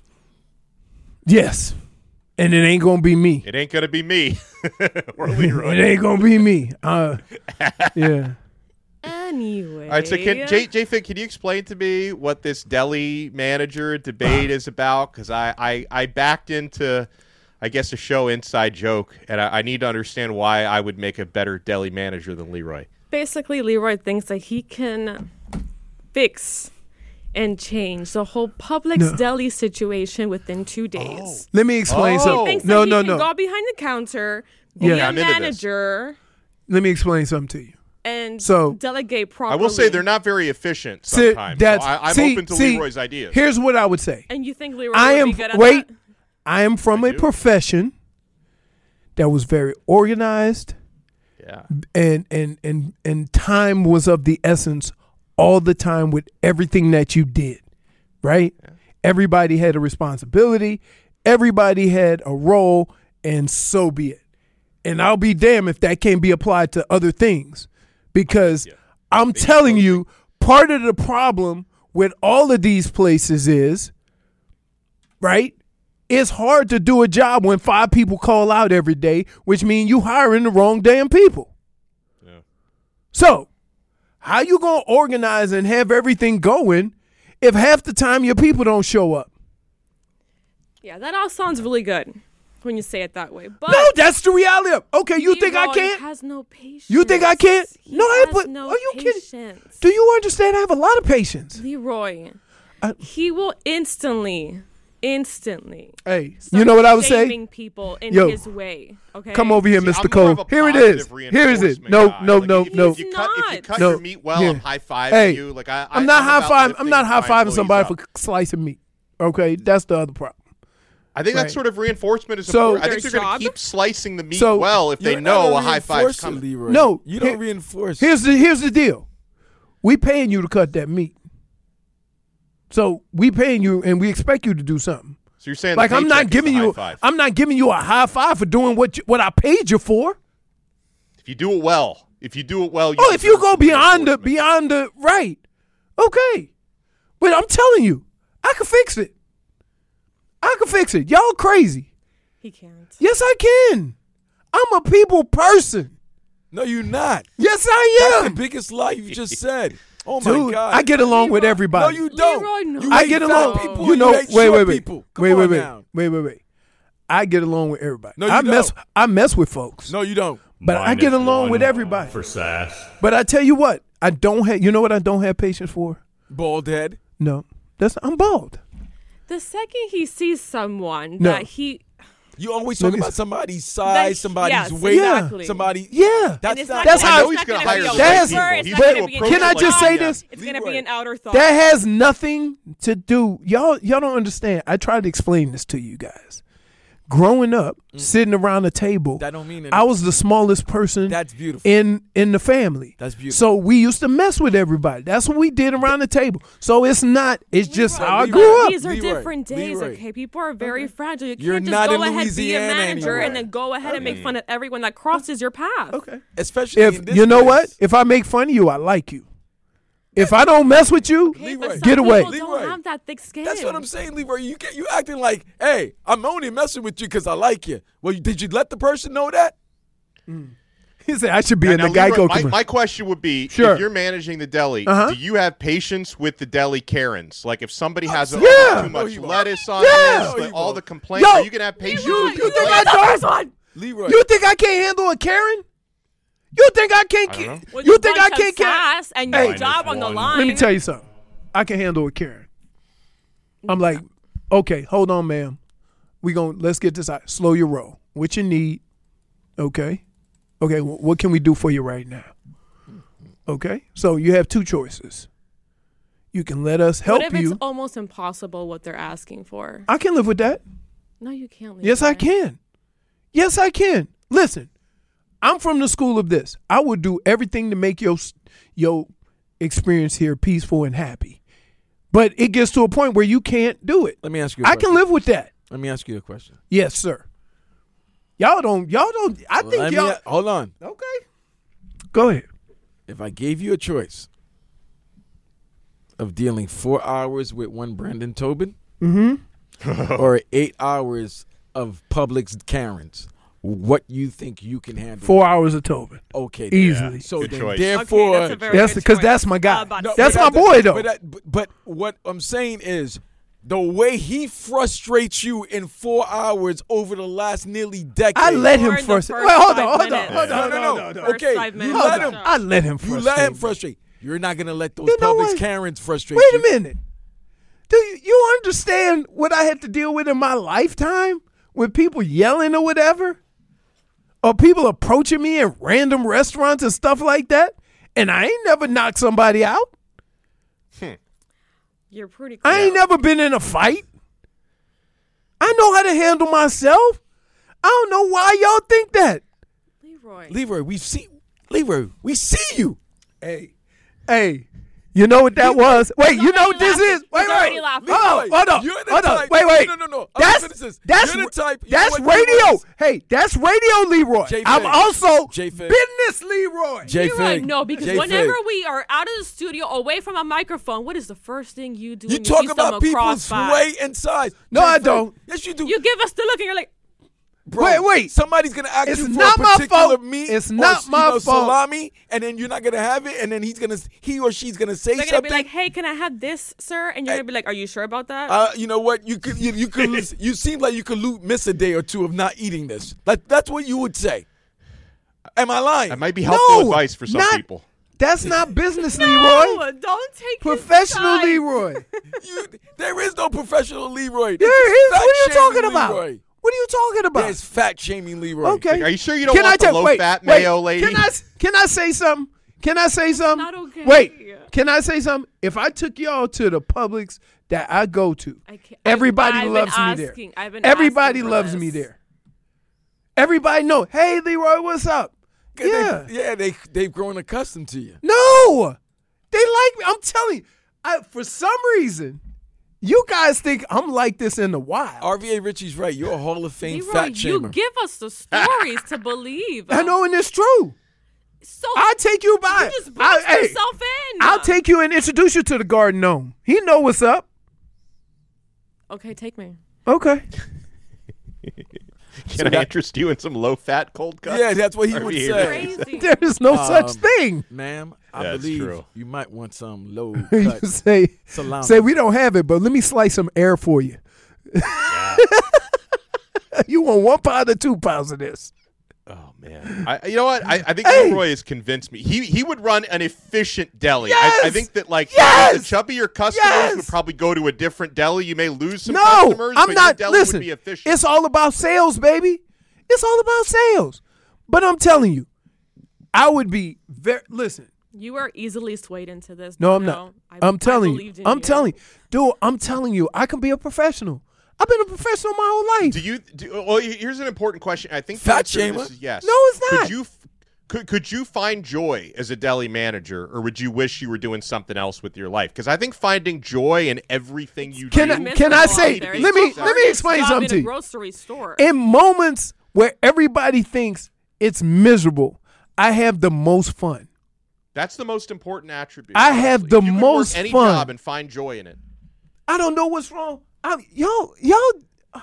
Speaker 9: Yes, and it ain't gonna be me.
Speaker 7: It ain't going to be me. or Leroy.
Speaker 9: It ain't gonna be me. Uh, yeah.
Speaker 10: Anyway.
Speaker 7: All right, so can, J, J Fig, can you explain to me what this deli manager debate is about? Because I, I, I backed into, I guess, a show Inside Joke, and I, I need to understand why I would make a better deli manager than Leroy.
Speaker 10: Basically, Leroy thinks that he can fix and change the whole Publix
Speaker 9: No.
Speaker 10: deli situation within two days.
Speaker 9: Let me explain
Speaker 7: Oh.
Speaker 10: He
Speaker 9: something.
Speaker 10: thinks
Speaker 9: No,
Speaker 10: that he
Speaker 9: no,
Speaker 10: can
Speaker 9: no.
Speaker 10: go behind the counter, be
Speaker 9: Yeah.
Speaker 10: a
Speaker 7: I'm into this.
Speaker 10: manager,
Speaker 9: Let me explain something to you.
Speaker 10: and
Speaker 9: So-
Speaker 10: delegate
Speaker 7: I
Speaker 10: properly.
Speaker 7: will say they're not very efficient
Speaker 9: See,
Speaker 7: sometimes.
Speaker 9: that's-
Speaker 7: so I, I'm
Speaker 9: see,
Speaker 7: open to
Speaker 9: see,
Speaker 7: Leroy's ideas.
Speaker 9: Here's what I would say.
Speaker 10: And you think Leroy
Speaker 9: I
Speaker 10: would
Speaker 9: am
Speaker 10: be good at
Speaker 9: wait.
Speaker 10: that?
Speaker 9: I am from
Speaker 7: I
Speaker 9: a
Speaker 7: do.
Speaker 9: profession that was very organized,
Speaker 7: yeah.
Speaker 9: and and and and time was of the essence all the time with everything that you did. Right? Everybody had a responsibility. Everybody had a role, and so be it. And I'll be damned if that can't be applied to other things, because
Speaker 7: Yeah.
Speaker 9: I'm telling you, part of the problem with all of these places is, right? It's hard to do a job when five people call out every day, which means you hiring the wrong damn people.
Speaker 7: Yeah.
Speaker 9: So, how you going to organize and have everything going if half the time your people don't show up?
Speaker 10: Yeah, that all sounds really good when you say it that way. But
Speaker 9: no, that's the reality of Okay, you think I can't?
Speaker 10: He has no patience.
Speaker 9: You think I can't?
Speaker 10: He
Speaker 9: no, I
Speaker 10: has
Speaker 9: but
Speaker 10: no
Speaker 9: are you
Speaker 10: patience.
Speaker 9: kidding? Do you understand I have a lot of patience?
Speaker 10: Leroy,
Speaker 9: I,
Speaker 10: he will instantly, instantly
Speaker 9: Hey, you know what I would say?
Speaker 10: shaming people in
Speaker 9: Yo,
Speaker 10: his way. Okay,
Speaker 9: come over here,
Speaker 7: See,
Speaker 9: Mister
Speaker 7: I'm more of
Speaker 9: Cole.
Speaker 7: a
Speaker 9: Here it is.
Speaker 7: positive
Speaker 9: Here is it.
Speaker 7: reinforcement
Speaker 9: No,
Speaker 7: guy.
Speaker 9: no,
Speaker 7: Like,
Speaker 9: no,
Speaker 7: if,
Speaker 9: no.
Speaker 7: If you cut, if you
Speaker 10: not.
Speaker 7: cut
Speaker 9: No,
Speaker 7: your meat well,
Speaker 9: yeah.
Speaker 7: I'm high fiving
Speaker 9: Hey,
Speaker 7: you. Like I,
Speaker 9: I'm
Speaker 7: I,
Speaker 9: not
Speaker 7: I'm
Speaker 9: high
Speaker 7: about
Speaker 9: five. I'm
Speaker 7: lifting
Speaker 9: not high
Speaker 7: my
Speaker 9: fiving somebody
Speaker 7: employees
Speaker 9: for
Speaker 7: up.
Speaker 9: slicing meat. Okay, that's the other problem.
Speaker 7: I think
Speaker 9: Right.
Speaker 7: that's sort of reinforcement is
Speaker 9: So-
Speaker 7: important. I think
Speaker 10: Their
Speaker 7: they're going
Speaker 10: job?
Speaker 7: to keep slicing the meat
Speaker 9: So-
Speaker 7: well if they
Speaker 8: You're
Speaker 7: know
Speaker 8: not
Speaker 7: a high five's
Speaker 8: reinforcer,
Speaker 7: coming.
Speaker 8: Leroy.
Speaker 9: No,
Speaker 8: you don't
Speaker 9: here-
Speaker 8: reinforce.
Speaker 9: Here's the here's the deal. We paying you to cut that meat. So we paying you and we expect you to do something.
Speaker 7: So you're saying
Speaker 9: Like
Speaker 7: the
Speaker 9: I'm not
Speaker 7: paycheck is
Speaker 9: giving
Speaker 7: the high
Speaker 9: you
Speaker 7: five.
Speaker 9: I'm not giving you a high five for doing what you, what I paid you for.
Speaker 7: If you do it well, if you do it well, you
Speaker 9: Oh, if you
Speaker 7: deserve
Speaker 9: go
Speaker 7: some
Speaker 9: beyond the
Speaker 7: reinforcement.
Speaker 9: beyond the right. Okay. But I'm telling you, I can fix it. I can fix it. Y'all crazy.
Speaker 10: He can't.
Speaker 9: Yes, I can. I'm a people person.
Speaker 8: No, you're not.
Speaker 9: Yes, I
Speaker 8: That's
Speaker 9: am.
Speaker 8: the biggest lie you just said. Oh my
Speaker 9: Dude,
Speaker 8: God.
Speaker 9: I get along with
Speaker 8: No,
Speaker 9: everybody.
Speaker 8: you don't.
Speaker 10: Leroy, no.
Speaker 8: You
Speaker 9: I
Speaker 8: hate
Speaker 9: get
Speaker 8: fat
Speaker 9: along.
Speaker 8: people.
Speaker 9: You know,
Speaker 8: hate
Speaker 9: wait,
Speaker 8: short
Speaker 9: wait, wait,
Speaker 8: people. Come
Speaker 9: wait,
Speaker 8: on
Speaker 9: wait, wait,
Speaker 8: now.
Speaker 9: wait, wait, wait. I get along with everybody.
Speaker 8: No, you
Speaker 9: I mess.
Speaker 8: don't.
Speaker 9: I mess with folks,
Speaker 8: No, you don't.
Speaker 9: but I get along with everybody.
Speaker 11: For sass.
Speaker 9: But I tell you what, I don't have. You know what I don't have patience for?
Speaker 8: Bald head.
Speaker 9: No, that's I'm bald.
Speaker 10: The second he sees someone
Speaker 9: No.
Speaker 10: that he
Speaker 8: You always
Speaker 9: Let
Speaker 8: talk
Speaker 9: me
Speaker 8: about
Speaker 9: s-
Speaker 8: somebody's
Speaker 10: that-
Speaker 8: size, somebody's
Speaker 10: yes,
Speaker 8: weight,
Speaker 10: exactly.
Speaker 8: somebody.
Speaker 9: Yeah,
Speaker 8: That's
Speaker 10: and it's
Speaker 8: not.
Speaker 10: not
Speaker 9: That's
Speaker 10: gonna-
Speaker 9: how-
Speaker 10: it's
Speaker 7: I know he's
Speaker 10: not
Speaker 7: gonna
Speaker 10: gonna
Speaker 7: hire
Speaker 10: be a
Speaker 9: That's-
Speaker 10: whisper, it's
Speaker 7: He's
Speaker 10: not
Speaker 7: gonna
Speaker 10: gonna be an
Speaker 7: approach
Speaker 9: Can I
Speaker 10: outer
Speaker 9: just
Speaker 10: thought.
Speaker 9: say this?
Speaker 10: It's gonna be
Speaker 8: Leroy.
Speaker 10: an outer thought.
Speaker 9: that has nothing to do. Y'all, y'all don't understand. I tried to explain this to you guys. Growing up, sitting around the table,
Speaker 8: That don't mean
Speaker 9: I
Speaker 8: anything.
Speaker 9: was the smallest person
Speaker 8: That's beautiful.
Speaker 9: in in the family.
Speaker 8: That's beautiful.
Speaker 9: So we used to mess with everybody. That's what we did around the table. So it's not. It's just
Speaker 10: Leroy,
Speaker 9: how I
Speaker 8: Leroy,
Speaker 9: grew up.
Speaker 10: These are
Speaker 8: Leroy,
Speaker 10: different days,
Speaker 8: Leroy.
Speaker 10: okay? People are very fragile. You
Speaker 8: You're
Speaker 10: can't just
Speaker 8: not
Speaker 10: go
Speaker 8: in
Speaker 10: ahead be a
Speaker 8: Louisiana
Speaker 10: manager
Speaker 8: anymore.
Speaker 10: and then go ahead and make fun of everyone that crosses your path.
Speaker 9: Okay.
Speaker 8: Especially in
Speaker 9: If
Speaker 8: this
Speaker 9: you know what,
Speaker 8: place.
Speaker 9: if I make fun of you, I like you. If I don't mess with you,
Speaker 10: Okay,
Speaker 8: Leroy.
Speaker 10: but some
Speaker 9: get away.
Speaker 10: people don't
Speaker 8: Leroy.
Speaker 10: have that thick skin.
Speaker 8: That's what I'm saying, Leroy. You get you acting like, hey, I'm only messing with you because I like you. Well, you, did you let the person know that?
Speaker 9: he said I should be
Speaker 7: Now-
Speaker 9: in the
Speaker 7: now,
Speaker 9: Geico
Speaker 7: Leroy, my,
Speaker 9: commercial.
Speaker 7: my question would be:
Speaker 9: Sure.
Speaker 7: if you're managing the deli,
Speaker 9: Uh-huh.
Speaker 7: do you have patience with the deli Karens? Like if somebody has a,
Speaker 9: Yeah.
Speaker 7: too
Speaker 8: No,
Speaker 7: much
Speaker 8: you won't.
Speaker 7: lettuce on
Speaker 9: Yeah.
Speaker 7: this,
Speaker 8: No,
Speaker 7: like,
Speaker 8: you
Speaker 7: all
Speaker 8: won't.
Speaker 7: the complaints,
Speaker 9: Yo,
Speaker 7: are you gonna have patience
Speaker 9: you-
Speaker 7: with
Speaker 9: you think
Speaker 7: complaints?
Speaker 9: I don't?
Speaker 8: Leroy.
Speaker 9: You think I can't handle a Karen? You think I can't?
Speaker 7: I don't know.
Speaker 9: ca-
Speaker 10: With
Speaker 9: You
Speaker 10: a
Speaker 9: think I
Speaker 10: bunch of
Speaker 9: can't? ca-
Speaker 10: sass and
Speaker 9: Hey.
Speaker 10: your job on the
Speaker 11: Minus
Speaker 10: line.
Speaker 9: Let me tell you something. I can handle a Karen. I'm like, okay, hold on, ma'am. We gon' let's get this out. Slow your roll. What you need? Okay, okay. wh- What can we do for you right now? Okay, so you have two choices. You can let us help
Speaker 10: What if
Speaker 9: you.
Speaker 10: it's almost impossible what they're asking for?
Speaker 9: I can live with that.
Speaker 10: No, you can't. Leave
Speaker 9: Yes, I
Speaker 10: that.
Speaker 9: can. Yes, I can. Listen, I'm from the school of this. I would do everything to make your your experience here peaceful and happy. But it gets to a point where you can't do it.
Speaker 8: Let me ask you a
Speaker 9: I
Speaker 8: question.
Speaker 9: can live with that.
Speaker 8: Let me ask you a question.
Speaker 9: Yes, sir. Y'all don't. Y'all don't. I think
Speaker 8: Let me
Speaker 9: y'all.
Speaker 8: a- hold on.
Speaker 9: Okay. Go ahead.
Speaker 8: If I gave you a choice of dealing four hours with one Brandon Tobin or eight hours of Publix Karens, what you think you can handle?
Speaker 9: Four hours of Tobin.
Speaker 8: Okay. then.
Speaker 9: Easily.
Speaker 8: So
Speaker 7: Good
Speaker 8: then
Speaker 7: choice.
Speaker 8: therefore,
Speaker 10: Okay, that's a very
Speaker 9: That's
Speaker 10: good
Speaker 9: because
Speaker 10: choice.
Speaker 9: that's my guy.
Speaker 10: Uh, but-
Speaker 8: No,
Speaker 9: That's
Speaker 8: but
Speaker 9: my
Speaker 8: that-
Speaker 9: boy, though.
Speaker 8: But, that- but, but what I'm saying is, the way he frustrates you in four hours over the last nearly decade.
Speaker 9: I let
Speaker 10: Or
Speaker 9: him
Speaker 10: in the
Speaker 9: frustrate.
Speaker 10: first
Speaker 9: Wait, hold on,
Speaker 10: five
Speaker 9: hold on,
Speaker 10: minutes.
Speaker 9: hold on,
Speaker 8: No, no, no.
Speaker 9: no, no.
Speaker 10: First
Speaker 8: Okay,
Speaker 10: five
Speaker 8: you
Speaker 10: minutes
Speaker 9: Hold
Speaker 8: let
Speaker 10: of
Speaker 9: on.
Speaker 10: the
Speaker 8: him.
Speaker 10: show.
Speaker 9: I let him
Speaker 8: You
Speaker 9: frustrate.
Speaker 8: let him
Speaker 9: me.
Speaker 8: frustrate. You're not gonna let those
Speaker 9: You know
Speaker 8: Publix
Speaker 9: what?
Speaker 8: Karens frustrate
Speaker 9: Wait
Speaker 8: you.
Speaker 9: a minute. Do you, you understand what I had to deal with in my lifetime with people yelling or whatever? Or people approaching me in random restaurants and stuff like that? And I ain't never knocked somebody out.
Speaker 10: You're pretty.
Speaker 9: I ain't never been in a fight. I know how to handle myself. I don't know why y'all think that.
Speaker 10: Leroy.
Speaker 8: Leroy, we see Leroy, we see you.
Speaker 9: Hey, hey, you know what that was? Wait, you know what this
Speaker 10: laughing.
Speaker 9: is? Wait,
Speaker 10: He's already
Speaker 9: wait.
Speaker 10: laughing.
Speaker 9: Oh,
Speaker 8: Leroy,
Speaker 9: hold on,
Speaker 8: you're the
Speaker 9: hold on.
Speaker 8: type-
Speaker 9: Wait, wait.
Speaker 8: No, no, no. I'm
Speaker 9: That's
Speaker 8: gonna finish this.
Speaker 9: that's
Speaker 8: You're the type- you
Speaker 9: that's
Speaker 8: know what
Speaker 9: radio.
Speaker 8: Leroy is?
Speaker 9: Hey, that's radio, Leroy.
Speaker 8: J
Speaker 9: I'm
Speaker 8: Fig.
Speaker 9: also
Speaker 8: J Fig.
Speaker 9: business, Leroy.
Speaker 8: J
Speaker 10: Leroy,
Speaker 8: Fig.
Speaker 10: no, because
Speaker 8: J
Speaker 10: whenever
Speaker 8: Fig.
Speaker 10: we are out of the studio, away from a microphone, what is the first thing you do?
Speaker 8: You
Speaker 10: when
Speaker 8: talk
Speaker 10: you see
Speaker 8: about
Speaker 10: someone
Speaker 8: people's
Speaker 10: cross by?
Speaker 8: weight and size.
Speaker 9: No,
Speaker 8: J
Speaker 9: I
Speaker 8: Fig.
Speaker 9: don't.
Speaker 8: Yes, you do.
Speaker 10: You give us the look, and you're like,
Speaker 11: Bro,
Speaker 9: wait, wait.
Speaker 11: Somebody's gonna ask
Speaker 9: It's
Speaker 11: you for
Speaker 9: not
Speaker 11: a
Speaker 9: my
Speaker 11: particular
Speaker 9: fault.
Speaker 11: meat.
Speaker 9: It's
Speaker 11: or,
Speaker 9: not
Speaker 11: you
Speaker 9: my
Speaker 11: know,
Speaker 9: fault.
Speaker 11: salami, and then you're not gonna have it, and then he's gonna, he or she's gonna say
Speaker 10: They're gonna
Speaker 11: something.
Speaker 10: be like, "Hey, can I have this, sir?" And you're gonna be like, "Are you sure about that?"
Speaker 11: Uh, you know what? You could, you, you could, lose, you seem like you could lo- miss a day or two of not eating this. Like that's what you would say. Am I lying?
Speaker 7: That might be helpful
Speaker 9: No,
Speaker 7: advice for some
Speaker 9: not-
Speaker 7: people.
Speaker 9: That's not business, Leroy.
Speaker 10: no, don't take his
Speaker 9: Professional
Speaker 10: side.
Speaker 9: Leroy.
Speaker 11: You, there is no professional Leroy.
Speaker 9: There
Speaker 11: There's
Speaker 9: is.
Speaker 11: fat
Speaker 9: What are you
Speaker 11: shaming
Speaker 9: talking about?
Speaker 11: Leroy.
Speaker 9: What are you talking about?
Speaker 11: There's fat shaming Leroy.
Speaker 9: Okay.
Speaker 7: Are you sure you don't
Speaker 9: Can
Speaker 7: want
Speaker 9: I
Speaker 7: the
Speaker 9: tell- wait,
Speaker 7: low-fat
Speaker 9: wait,
Speaker 7: mayo lady?
Speaker 9: Can I, can I say something? Can I say something?
Speaker 10: not okay.
Speaker 9: Wait, can I say something? If I took y'all to the Publix that I go to,
Speaker 10: I can't-
Speaker 9: everybody
Speaker 10: I've been
Speaker 9: loves me
Speaker 10: asking-
Speaker 9: there.
Speaker 10: I've been
Speaker 9: Everybody
Speaker 10: asking for
Speaker 9: loves
Speaker 10: this.
Speaker 9: me there. Everybody know, hey, Leroy, what's up?
Speaker 11: They-
Speaker 9: Yeah.
Speaker 11: yeah, they they've grown accustomed to you.
Speaker 9: No, they like me. I'm telling you, I, for some reason, you guys think I'm like this in the wild.
Speaker 11: R V A Richie's right. You're a Hall of Fame
Speaker 10: Leroy,
Speaker 11: fat
Speaker 10: you
Speaker 11: shamer.
Speaker 10: give us the stories to believe.
Speaker 9: I know, and it's true.
Speaker 10: So
Speaker 9: I'll take you by.
Speaker 10: you just boxed
Speaker 9: I- hey,
Speaker 10: yourself in.
Speaker 9: I'll take you and introduce you to the garden gnome. He know what's up.
Speaker 10: Okay, take me.
Speaker 9: Okay.
Speaker 7: Can I
Speaker 11: that-
Speaker 7: interest you in some low-fat cold cuts?
Speaker 11: Yeah, that's what he
Speaker 7: Are
Speaker 11: would
Speaker 7: we
Speaker 11: say.
Speaker 7: here?
Speaker 10: Crazy.
Speaker 9: There is no such
Speaker 11: Um,
Speaker 9: thing.
Speaker 11: Ma'am, I
Speaker 7: That's
Speaker 11: believe
Speaker 7: true.
Speaker 11: you might want some low
Speaker 9: You
Speaker 11: cut
Speaker 9: say,
Speaker 11: salami.
Speaker 9: say we don't have it, but let me slice some air for you. You want one pound or two pounds of this?
Speaker 7: Oh man, I, you know what? I, I think
Speaker 9: Hey!
Speaker 7: Leroy has convinced me. He he would run an efficient deli.
Speaker 9: Yes!
Speaker 7: I, I think that like
Speaker 9: Yes!
Speaker 7: the chubbier customers
Speaker 9: Yes!
Speaker 7: would probably go to a different deli. You may lose some
Speaker 9: No,
Speaker 7: customers,
Speaker 9: I'm
Speaker 7: but
Speaker 9: not.
Speaker 7: your deli
Speaker 9: Listen,
Speaker 7: would be efficient.
Speaker 9: it's all about sales, baby. It's all about sales. But I'm telling you, I would be very. Listen,
Speaker 10: You are easily swayed into this.
Speaker 9: no, I'm
Speaker 10: No,
Speaker 9: not.
Speaker 10: I-
Speaker 9: I'm
Speaker 10: I
Speaker 9: telling you.
Speaker 10: believed in
Speaker 9: I'm telling you, dude. I'm telling you, I can be a professional. I've been a professional my whole life.
Speaker 7: Do you? Do, well, here's an important question. I think the
Speaker 11: Fat
Speaker 7: answer to
Speaker 11: shamer?
Speaker 7: this is yes.
Speaker 9: No, it's not.
Speaker 7: Could you? f- Could, could you find joy as a deli manager, or would you wish you were doing something else with your life? Because I think finding joy in everything you
Speaker 9: Can
Speaker 7: do.
Speaker 9: I- can I say-
Speaker 10: There.
Speaker 9: let
Speaker 10: It's
Speaker 9: me-
Speaker 10: the
Speaker 9: let me
Speaker 10: hardest
Speaker 9: explain
Speaker 10: job
Speaker 9: something
Speaker 10: in
Speaker 9: to
Speaker 10: a
Speaker 9: you.
Speaker 10: grocery store.
Speaker 9: In moments where everybody thinks it's miserable, I have the most fun.
Speaker 7: That's the most important attribute.
Speaker 9: I have
Speaker 7: honestly.
Speaker 9: the
Speaker 7: If you could
Speaker 9: most
Speaker 7: work any
Speaker 9: fun.
Speaker 7: job and find joy in it.
Speaker 9: I don't know what's wrong. I'm, y'all, y'all,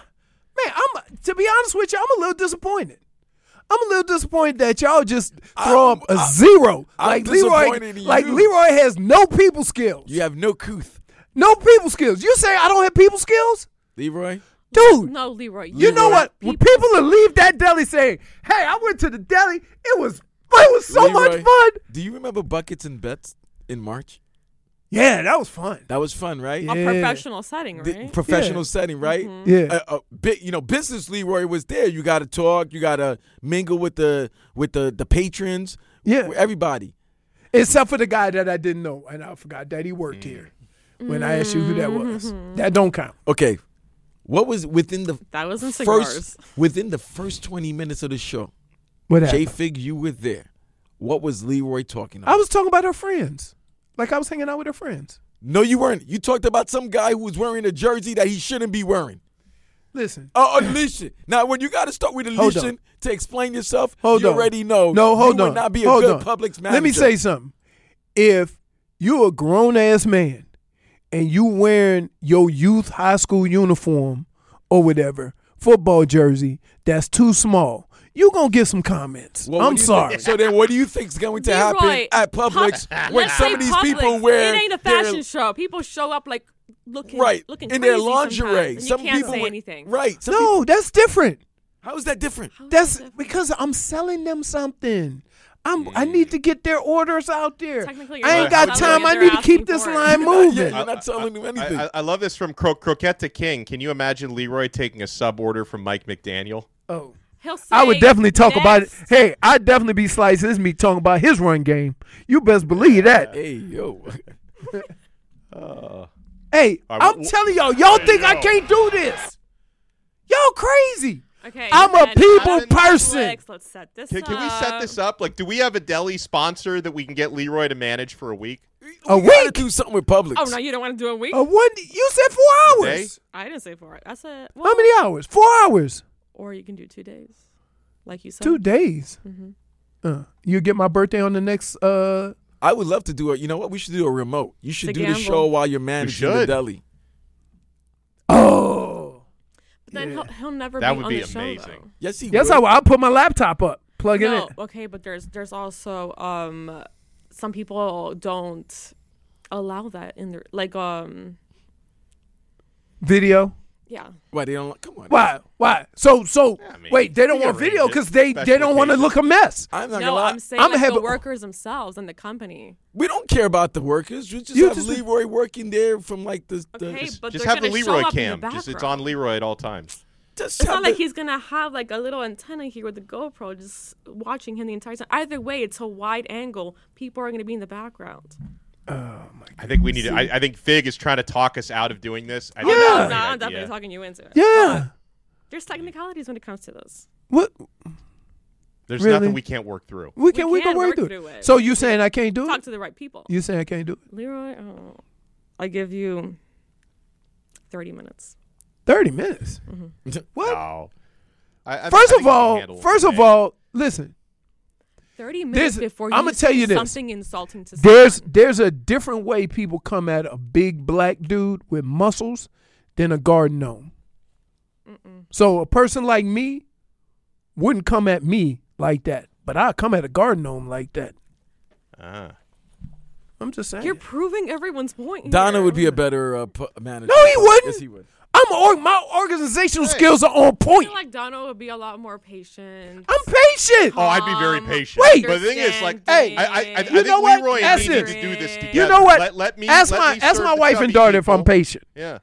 Speaker 9: man. I'm to be honest with you, I'm a little disappointed. I'm a little disappointed that y'all just throw
Speaker 11: I'm-
Speaker 9: up a
Speaker 11: I'm-
Speaker 9: zero.
Speaker 11: I'm
Speaker 9: like Leroy,
Speaker 11: disappointed in
Speaker 9: like
Speaker 11: you.
Speaker 9: Leroy has no people skills.
Speaker 11: You have no couth.
Speaker 9: No people skills. You say I don't have people skills,
Speaker 11: Leroy?
Speaker 9: dude.
Speaker 10: no, Leroy.
Speaker 9: You know what? When people will leave that deli saying, "Hey, I went to the deli. It was, it was so much
Speaker 11: Leroy,
Speaker 9: fun."
Speaker 11: Do you remember Buckets and Bets in March?
Speaker 9: Yeah, that was fun.
Speaker 11: That was fun, right?
Speaker 10: A
Speaker 9: Yeah.
Speaker 10: professional setting,
Speaker 11: The
Speaker 10: right?
Speaker 11: professional
Speaker 9: Yeah.
Speaker 11: setting, right?
Speaker 10: Mm-hmm.
Speaker 9: Yeah.
Speaker 11: Uh, uh, bit, you know, business Leroy was there. You got to talk. You got to mingle with the with the the patrons.
Speaker 9: Yeah.
Speaker 11: with everybody.
Speaker 9: Except for the guy that I didn't know, and I forgot that he worked here. When I asked you who that was, that don't count.
Speaker 11: Okay, what was within the
Speaker 10: That was in cigars.
Speaker 11: first within the first twenty minutes of the show?
Speaker 9: What
Speaker 11: J
Speaker 9: happened?
Speaker 11: Fig, you were there. What was Leroy talking about?
Speaker 9: I was talking about her friends, like I was hanging out with her friends.
Speaker 11: No, you weren't. You talked about some guy who was wearing a jersey that he shouldn't be wearing.
Speaker 9: Listen,
Speaker 11: Oh, Alicia. Now, when you got to start with
Speaker 9: Hold
Speaker 11: Alicia
Speaker 9: on.
Speaker 11: to explain yourself,
Speaker 9: hold
Speaker 11: you
Speaker 9: on.
Speaker 11: already know.
Speaker 9: No, hold
Speaker 11: you
Speaker 9: on.
Speaker 11: would not be a
Speaker 9: hold
Speaker 11: good
Speaker 9: on.
Speaker 11: Publix manager.
Speaker 9: Let me say something. If you're a grown ass man and you wearing your youth high school uniform or whatever football jersey that's too small, you gonna get some comments.
Speaker 11: Well, what
Speaker 9: I'm
Speaker 11: do you
Speaker 9: sorry.
Speaker 11: think- So then, what do you think is going to happen
Speaker 10: Leroy,
Speaker 11: at Publix
Speaker 10: Pub-
Speaker 11: when
Speaker 10: let's
Speaker 11: some
Speaker 10: say
Speaker 11: of these
Speaker 10: Publix,
Speaker 11: people wear
Speaker 10: It ain't a
Speaker 11: their-
Speaker 10: fashion show. People show up like looking
Speaker 11: right
Speaker 10: looking
Speaker 11: in
Speaker 10: crazy
Speaker 11: their lingerie?
Speaker 10: sometimes, and
Speaker 11: Some
Speaker 10: you can't
Speaker 11: people
Speaker 10: say
Speaker 11: wear-
Speaker 10: anything.
Speaker 11: Right? Some
Speaker 9: No, that's different.
Speaker 11: people- how is that different?
Speaker 9: That's because I'm selling them something. I'm. I need to get their orders out there.
Speaker 10: Technically, you're
Speaker 9: I ain't
Speaker 10: not
Speaker 9: got
Speaker 10: selling
Speaker 9: time.
Speaker 10: it,
Speaker 9: I
Speaker 10: they're
Speaker 9: need to keep
Speaker 10: asking
Speaker 9: this
Speaker 10: for it.
Speaker 9: line
Speaker 11: You're not-
Speaker 9: moving.
Speaker 11: yeah, you're not telling them anything.
Speaker 7: I, I, I love this from Cro- Croquette to King. Can you imagine Leroy taking a sub order from Mike McDaniel?
Speaker 9: Oh.
Speaker 10: He'll say,
Speaker 9: I would definitely talk about it.
Speaker 10: next.
Speaker 9: Hey, I'd definitely be slicing his meat talking about his run game. You best believe that.
Speaker 11: Hey, yo.
Speaker 9: Hey,
Speaker 7: Uh,
Speaker 9: I'm
Speaker 7: wh-
Speaker 9: telling y'all, y'all think I
Speaker 7: yo.
Speaker 9: can't do this. Y'all crazy.
Speaker 10: Okay,
Speaker 9: I'm a
Speaker 10: then
Speaker 9: people
Speaker 10: Netflix,
Speaker 9: person.
Speaker 10: Let's set this
Speaker 7: Can, can we
Speaker 10: up.
Speaker 7: set this up? Like, do we have a deli sponsor that we can get Leroy to manage for a week?
Speaker 9: A
Speaker 11: We gotta
Speaker 9: week?
Speaker 11: do something with Publix.
Speaker 10: Oh no, you don't want to do a week?
Speaker 9: A one? You said four
Speaker 7: Day?
Speaker 9: hours.
Speaker 10: I didn't say four. I said well,
Speaker 9: How many hours? Four hours.
Speaker 10: Or you can do two days, like you said.
Speaker 9: Two days.
Speaker 10: Mhm.
Speaker 9: Uh, you get my birthday on the next. Uh,
Speaker 11: I would love to do it. You know what? We should do a remote. You should
Speaker 10: It's a
Speaker 11: do the
Speaker 10: gamble.
Speaker 11: show while you're managing the
Speaker 7: should.
Speaker 11: deli.
Speaker 9: oh,
Speaker 10: But then
Speaker 9: Yeah.
Speaker 10: he'll, he'll never
Speaker 7: That
Speaker 10: be
Speaker 7: would
Speaker 10: on
Speaker 7: be
Speaker 10: the show,
Speaker 7: amazing.
Speaker 10: though.
Speaker 11: Yes, he
Speaker 9: Yes,
Speaker 11: would.
Speaker 9: I will. I'll put my laptop up, plug it
Speaker 10: No,
Speaker 9: in.
Speaker 10: okay, but there's there's also um some people don't allow that in their like um
Speaker 9: Video.
Speaker 10: yeah.
Speaker 11: Why they don't? Come on.
Speaker 9: Why? Why? So so
Speaker 7: I mean,
Speaker 9: wait, they don't
Speaker 7: we
Speaker 9: want
Speaker 7: arrange
Speaker 9: video
Speaker 7: it.
Speaker 9: because they
Speaker 7: Special
Speaker 9: they don't want to
Speaker 7: occasions.
Speaker 9: look a mess.
Speaker 11: I'm not
Speaker 10: No,
Speaker 11: gonna lie.
Speaker 10: I'm saying
Speaker 9: I'm
Speaker 10: like
Speaker 9: have-
Speaker 10: the workers themselves and the company.
Speaker 11: We don't care about the workers. We just
Speaker 9: You
Speaker 11: have
Speaker 9: just-
Speaker 11: Leroy working there from like the. the
Speaker 10: Okay, but
Speaker 7: Just
Speaker 10: they're
Speaker 7: have the
Speaker 10: gonna show
Speaker 7: Leroy
Speaker 10: up in
Speaker 7: cam.
Speaker 10: the
Speaker 7: Just it's
Speaker 10: background.
Speaker 7: on Leroy at all times.
Speaker 11: just
Speaker 10: It's
Speaker 11: have
Speaker 10: not like
Speaker 11: the-
Speaker 10: he's gonna have like a little antenna here with the GoPro just watching him the entire time. Either way, it's a wide angle. People are gonna be in the background.
Speaker 7: I think we need to. I, I think Fig is trying to talk us out of doing this. I
Speaker 9: Yeah.
Speaker 7: think
Speaker 10: No,
Speaker 7: that's a
Speaker 10: no,
Speaker 7: great
Speaker 10: I'm
Speaker 7: idea.
Speaker 10: definitely talking you into it.
Speaker 9: Yeah.
Speaker 10: But there's technicalities when it comes to this.
Speaker 9: What?
Speaker 7: There's
Speaker 9: Really?
Speaker 7: nothing we can't work through.
Speaker 9: We can we,
Speaker 10: can
Speaker 9: can work
Speaker 10: work
Speaker 9: through
Speaker 10: through
Speaker 9: it.
Speaker 10: it.
Speaker 9: So you saying I can't do
Speaker 10: Talk
Speaker 9: it?
Speaker 10: to the right people.
Speaker 9: You saying I can't do it?
Speaker 10: Leroy, oh, I give you thirty minutes.
Speaker 9: Thirty minutes. What?
Speaker 7: No. I, I,
Speaker 9: First
Speaker 7: I
Speaker 9: of
Speaker 7: think we can
Speaker 9: all,
Speaker 7: handle it
Speaker 9: first
Speaker 7: one
Speaker 9: of
Speaker 7: day.
Speaker 9: all, listen.
Speaker 10: Thirty minutes
Speaker 9: There's-
Speaker 10: before you
Speaker 9: I'ma
Speaker 10: say
Speaker 9: tell you this.
Speaker 10: something insulting to
Speaker 9: There's
Speaker 10: someone.
Speaker 9: there's a different way people come at a big black dude with muscles than a garden gnome.
Speaker 10: Mm-mm.
Speaker 9: So a person like me wouldn't come at me like that, but I come at a garden gnome like that.
Speaker 7: Ah.
Speaker 9: I'm just saying.
Speaker 10: You're proving everyone's point.
Speaker 11: Donna
Speaker 10: here.
Speaker 11: would be a better uh, pu- manager.
Speaker 9: No, he wouldn't.
Speaker 11: Yes, he would.
Speaker 9: I'm or, my organizational
Speaker 7: Hey.
Speaker 9: skills are on
Speaker 10: I
Speaker 9: point.
Speaker 10: feel like Donna would be a lot more patient.
Speaker 9: I'm patient.
Speaker 7: Oh, I'd be very
Speaker 10: calm,
Speaker 7: patient.
Speaker 9: Wait.
Speaker 7: But the thing is, like,
Speaker 9: Hey,
Speaker 7: I, I, I, I
Speaker 10: understanding.
Speaker 9: You
Speaker 7: think
Speaker 9: know what?
Speaker 7: Leroy and
Speaker 9: Ask
Speaker 7: me need
Speaker 9: this.
Speaker 7: to do this together.
Speaker 9: You know what?
Speaker 7: Let, let me
Speaker 9: ask
Speaker 7: let
Speaker 9: my
Speaker 7: me
Speaker 9: ask
Speaker 7: serve
Speaker 9: my
Speaker 7: the
Speaker 9: wife and
Speaker 7: chubby
Speaker 9: daughter if I'm
Speaker 7: people.
Speaker 9: patient.
Speaker 7: Yeah.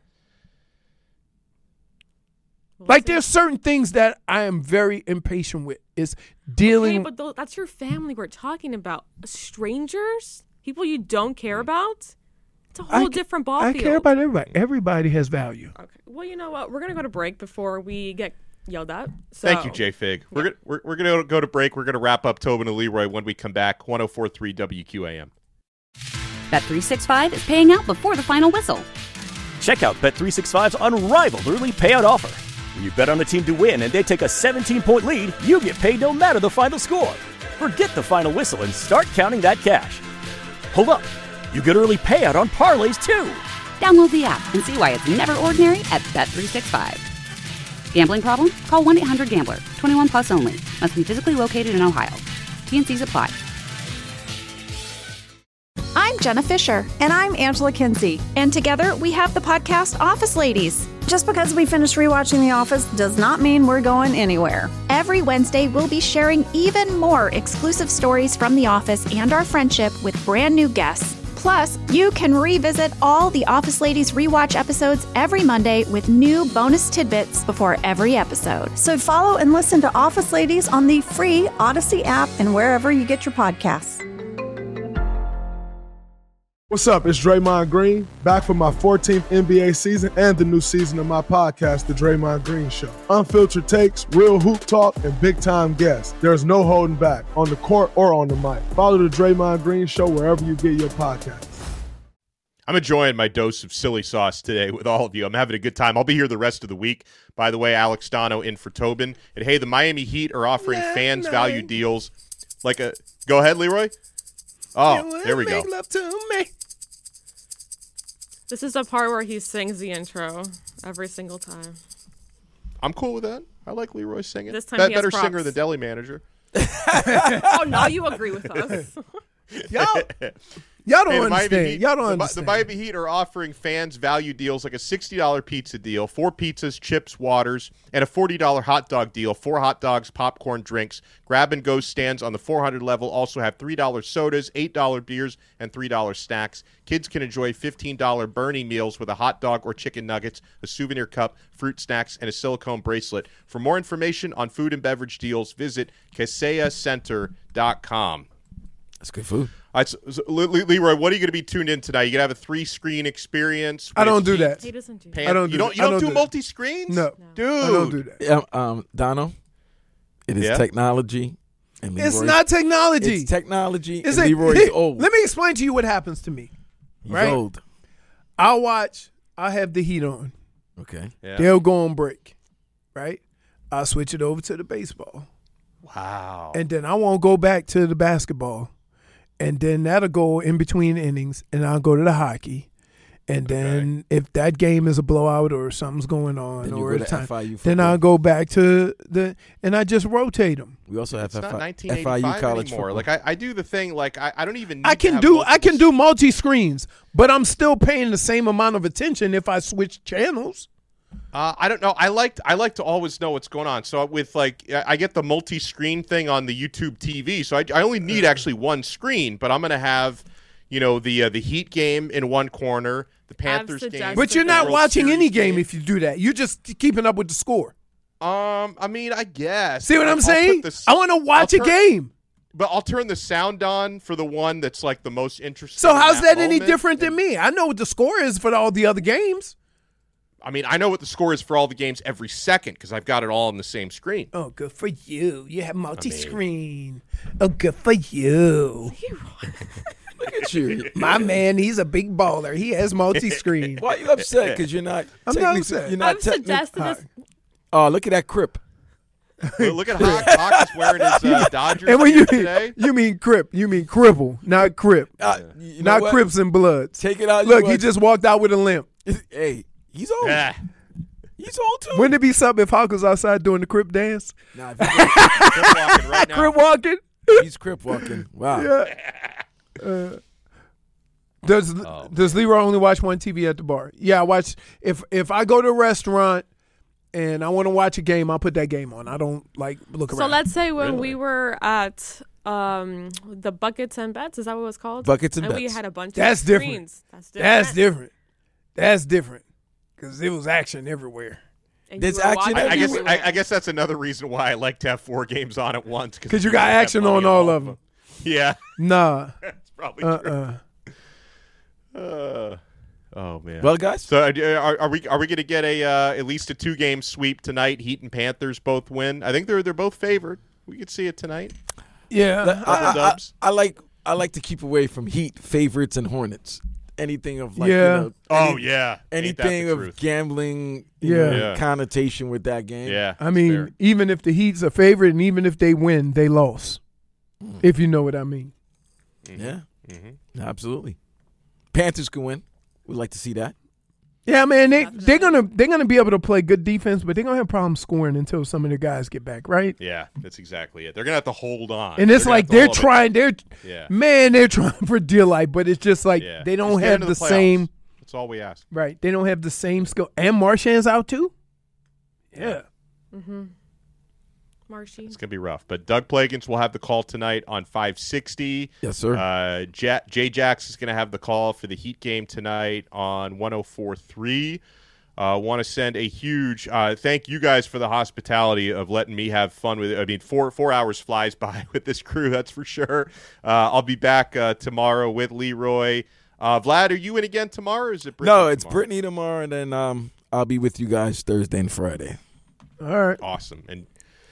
Speaker 10: What
Speaker 9: Like
Speaker 10: was it?
Speaker 9: there's certain things that I am very impatient with. Is dealing.
Speaker 10: Okay, but tho- that's your family we're talking about. Strangers, people you don't care about. It's a
Speaker 9: I
Speaker 10: whole
Speaker 9: ca-
Speaker 10: different ball
Speaker 9: I
Speaker 10: field.
Speaker 9: care about everybody. Everybody has value.
Speaker 10: Okay. Well, you know what? We're gonna go to break before we get yelled at. So.
Speaker 7: Thank you, J Fig. We're gonna we're, we're gonna go to break. We're gonna wrap up Tobin and Leroy when we come back. one oh four point three W Q A M.
Speaker 1: Bet three sixty-five is paying out before the final whistle.
Speaker 2: Check out Bet three sixty-five's unrivaled early payout offer. When you bet on a team to win and they take a seventeen-point lead, you get paid no matter the final score. Forget the final whistle and start counting that cash. Hold up. You get early payout on parlays, too.
Speaker 1: Download the app and see why it's never ordinary at Bet three sixty-five. Gambling problem? Call one eight hundred gambler. twenty-one plus only. Must be physically located in Ohio. T N Cs apply.
Speaker 3: I'm Jenna Fisher.
Speaker 4: And I'm Angela Kinsey.
Speaker 3: And together we have the podcast Office Ladies.
Speaker 4: Just because we finished rewatching The Office does not mean we're going anywhere.
Speaker 3: Every Wednesday, we'll be sharing even more exclusive stories from The Office and our friendship with brand new guests. Plus, you can revisit all the Office Ladies rewatch episodes every Monday with new bonus tidbits before every episode.
Speaker 4: So follow and listen to Office Ladies on the free Odyssey app and wherever you get your podcasts.
Speaker 5: What's up? It's Draymond Green, back for my fourteenth N B A season and the new season of my podcast, The Draymond Green Show. Unfiltered takes, real hoop talk, and big-time guests. There's no holding back, on the court or on the mic. Follow The Draymond Green Show wherever you get your podcasts.
Speaker 7: I'm enjoying my dose of silly sauce today with all of you. I'm having a good time. I'll be here the rest of the week. By the way, Alex Dono in for Tobin. And hey, the Miami Heat are offering
Speaker 9: Nah,
Speaker 7: fans
Speaker 9: nah.
Speaker 7: value deals. Like a go ahead, Leroy. Oh, there we go.
Speaker 9: Make love to me.
Speaker 10: This is the part where he sings the intro every single time.
Speaker 7: I'm cool with that. I like Leroy singing.
Speaker 10: This time
Speaker 7: Be-
Speaker 10: he has
Speaker 7: better
Speaker 10: props.
Speaker 7: singer than deli manager.
Speaker 10: Oh, now you agree with us.
Speaker 9: Y'all, y'all don't
Speaker 7: Hey, the Miami
Speaker 9: understand.
Speaker 7: Heat-
Speaker 9: Y'all don't
Speaker 7: the, Mi-
Speaker 9: understand.
Speaker 7: The Miami Heat are offering fans value deals like a sixty dollars pizza deal, four pizzas, chips, waters, and a forty dollars hot dog deal, four hot dogs, popcorn, drinks. Grab-and-go stands on the four hundred level also have three dollars sodas, eight dollars beers, and three dollars snacks. Kids can enjoy fifteen dollars Bernie meals with a hot dog or chicken nuggets, a souvenir cup, fruit snacks, and a silicone bracelet. For more information on food and beverage deals, visit Kaseya Center dot com.
Speaker 11: That's good food.
Speaker 7: All right, so, so, Le- Le- Leroy, what are you going to be tuned in tonight? You going to have a three-screen experience?
Speaker 9: I don't
Speaker 7: with
Speaker 9: do
Speaker 7: Heat,
Speaker 9: that.
Speaker 10: He doesn't do
Speaker 7: Pan-
Speaker 9: I don't
Speaker 7: you
Speaker 9: do
Speaker 7: don't.
Speaker 9: that.
Speaker 7: You
Speaker 9: I
Speaker 7: don't,
Speaker 9: don't
Speaker 7: do,
Speaker 9: do that.
Speaker 7: multi-screens?
Speaker 9: No,
Speaker 7: dude.
Speaker 9: I don't do that.
Speaker 11: Yeah, um, Dono, it is
Speaker 7: Yeah?
Speaker 11: technology. And Leroy's,
Speaker 9: It's not technology.
Speaker 11: It's technology.
Speaker 9: It's
Speaker 11: and
Speaker 9: a-
Speaker 11: Leroy's
Speaker 9: here,
Speaker 11: old.
Speaker 9: Let me explain to you what happens to me.
Speaker 11: He's
Speaker 9: right?
Speaker 11: old.
Speaker 9: I'll watch. I'll have the heat on.
Speaker 11: Okay.
Speaker 7: Yeah.
Speaker 9: They'll go on break. Right? I'll switch it over to the baseball.
Speaker 7: Wow.
Speaker 9: And then I won't go back to the basketball. And then that'll go in between innings, and I'll go to the hockey. And then okay. if that game is a blowout or something's going on,
Speaker 11: then
Speaker 9: or
Speaker 11: you go
Speaker 9: a
Speaker 11: to
Speaker 9: time,
Speaker 11: F I U
Speaker 9: then I'll go back to the and I just rotate them.
Speaker 11: We also have
Speaker 7: it's
Speaker 11: F-
Speaker 7: not
Speaker 11: F I U college
Speaker 7: anymore.
Speaker 11: football.
Speaker 7: Like I, I do the thing. Like I, I don't even. Need
Speaker 9: I can
Speaker 7: to have
Speaker 9: do I can
Speaker 7: multiple-
Speaker 9: do multi screens, but I'm still paying the same amount of attention if I switch channels.
Speaker 7: Uh, I don't know. I like I like to always know what's going on. So with like I get the multi-screen thing on the YouTube T V. So I, I only need actually one screen, but I'm going to have, you know, the uh, the Heat game in one corner, the Panthers game.
Speaker 9: But you're not
Speaker 7: World
Speaker 9: watching
Speaker 7: Series
Speaker 9: any game,
Speaker 7: game
Speaker 9: if you do that. You're just keeping up with the score.
Speaker 7: Um, I mean, I guess.
Speaker 9: See what
Speaker 7: I'll,
Speaker 9: I'm saying?
Speaker 7: The,
Speaker 9: I want to watch
Speaker 7: I'll
Speaker 9: a
Speaker 7: turn,
Speaker 9: game.
Speaker 7: But I'll turn the sound on for the one that's like the most interesting.
Speaker 9: So how's
Speaker 7: that,
Speaker 9: that any
Speaker 7: moment.
Speaker 9: different than me? I know what the score is for all the other games.
Speaker 7: I mean, I know what the score is for all the games every second because I've got it all on the same screen.
Speaker 9: Oh, good for you. You have multi-screen. I mean, oh, good for you.
Speaker 11: Look at you.
Speaker 9: My man, he's a big baller. He has multi-screen.
Speaker 11: Why are you upset? Because you're not.
Speaker 9: I'm not upset.
Speaker 11: You're not
Speaker 10: I'm suggesting this.
Speaker 11: Oh, look at that Crip.
Speaker 7: Well, look at Hawk. Hawk is wearing his uh, Dodgers
Speaker 9: and when you
Speaker 7: gear
Speaker 9: mean,
Speaker 7: today.
Speaker 9: You mean Crip. You mean Cripple, not Crip.
Speaker 11: Uh, you know
Speaker 9: not
Speaker 11: what?
Speaker 9: Crips and Bloods.
Speaker 11: Take it out.
Speaker 9: Look,
Speaker 11: you
Speaker 9: he just walked out with a limp.
Speaker 11: Hey, he's old.
Speaker 7: Yeah.
Speaker 11: He's old too.
Speaker 9: Wouldn't it be something if Hawk was outside doing the Crip dance?
Speaker 11: Nah, if he's
Speaker 7: Crip walking right now.
Speaker 9: Crip walking?
Speaker 11: He's Crip walking. Wow.
Speaker 9: Yeah. Uh, does
Speaker 7: Oh,
Speaker 9: does Leroy only watch one T V at the bar? Yeah, I watch. If if I go to a restaurant and I want to watch a game, I'll put that game on. I don't like look
Speaker 10: So
Speaker 9: around.
Speaker 10: let's say when
Speaker 7: Really?
Speaker 10: we were at um, the Buckets and Bets, is that what it was called?
Speaker 11: Buckets and
Speaker 10: and we
Speaker 11: Bets.
Speaker 10: had a bunch
Speaker 9: That's
Speaker 10: of
Speaker 9: different.
Speaker 10: screens. That's different.
Speaker 9: That's different. That's different because it was action everywhere.
Speaker 10: And
Speaker 11: There's
Speaker 10: you were
Speaker 11: action
Speaker 10: watching
Speaker 7: I, I guess
Speaker 10: everywhere.
Speaker 7: I, I guess that's another reason why I like to have four games on at once
Speaker 9: Because you got action on all of them.
Speaker 7: Yeah,
Speaker 9: Nah.
Speaker 7: that's probably
Speaker 9: Uh
Speaker 7: true.
Speaker 9: uh
Speaker 7: Uh, oh man.
Speaker 11: Well, guys.
Speaker 7: So uh, are, are we are we going to get a uh, at least a two game sweep tonight? Heat and Panthers both win. I think they're they're both favored. We could see it tonight.
Speaker 9: Yeah.
Speaker 11: I, I, I,
Speaker 7: dubs.
Speaker 11: I like I like to keep away from Heat, favorites, and Hornets. Anything of like
Speaker 9: Yeah.
Speaker 11: you know,
Speaker 7: Oh
Speaker 11: any-
Speaker 7: yeah, Ain't that the
Speaker 11: anything of
Speaker 7: truth?
Speaker 11: gambling, you
Speaker 9: Yeah.
Speaker 11: know,
Speaker 7: Yeah.
Speaker 11: connotation with that game.
Speaker 7: Yeah,
Speaker 9: I mean,
Speaker 7: fair.
Speaker 9: even if the Heat's a favorite and even if they win, they lost. If you know what I mean.
Speaker 11: yeah,
Speaker 7: Mhm.
Speaker 11: absolutely. Panthers can win. We'd like to see that.
Speaker 9: Yeah, man, they they're gonna they're gonna be able to play good defense, but they're gonna have problems scoring until some of the guys get back, right?
Speaker 7: Yeah, that's exactly it. They're gonna have to hold on,
Speaker 9: And it's
Speaker 7: They're gonna
Speaker 9: like
Speaker 7: have to
Speaker 9: they're
Speaker 7: hold on.
Speaker 9: trying, they're
Speaker 7: Yeah.
Speaker 9: man, they're trying for dear life, but it's just like
Speaker 7: Yeah.
Speaker 9: they don't
Speaker 7: Just get
Speaker 9: have
Speaker 7: into
Speaker 9: the,
Speaker 7: playoffs.
Speaker 9: same
Speaker 7: That's all we ask.
Speaker 9: right. They don't have the same skill. And Marchand's out too. Yeah.
Speaker 10: Mm-hmm. Marshy.
Speaker 7: It's gonna be rough. But Doug Plagans will have the call tonight on five sixty.
Speaker 11: Yes, sir.
Speaker 7: Uh, J- Jay Jax is gonna have the call for the Heat game tonight on one oh four point three. Uh, want to send a huge uh, thank you guys for the hospitality of letting me have fun with it. I mean, four four hours flies by with this crew, that's for sure. Uh, I'll be back uh, tomorrow with Leroy. Uh, Vlad, are you in again tomorrow? Or is it Brittany
Speaker 11: no, it's
Speaker 7: tomorrow?
Speaker 11: Brittany tomorrow, and then um, I'll be with you guys Thursday and Friday.
Speaker 9: All right.
Speaker 7: Awesome. And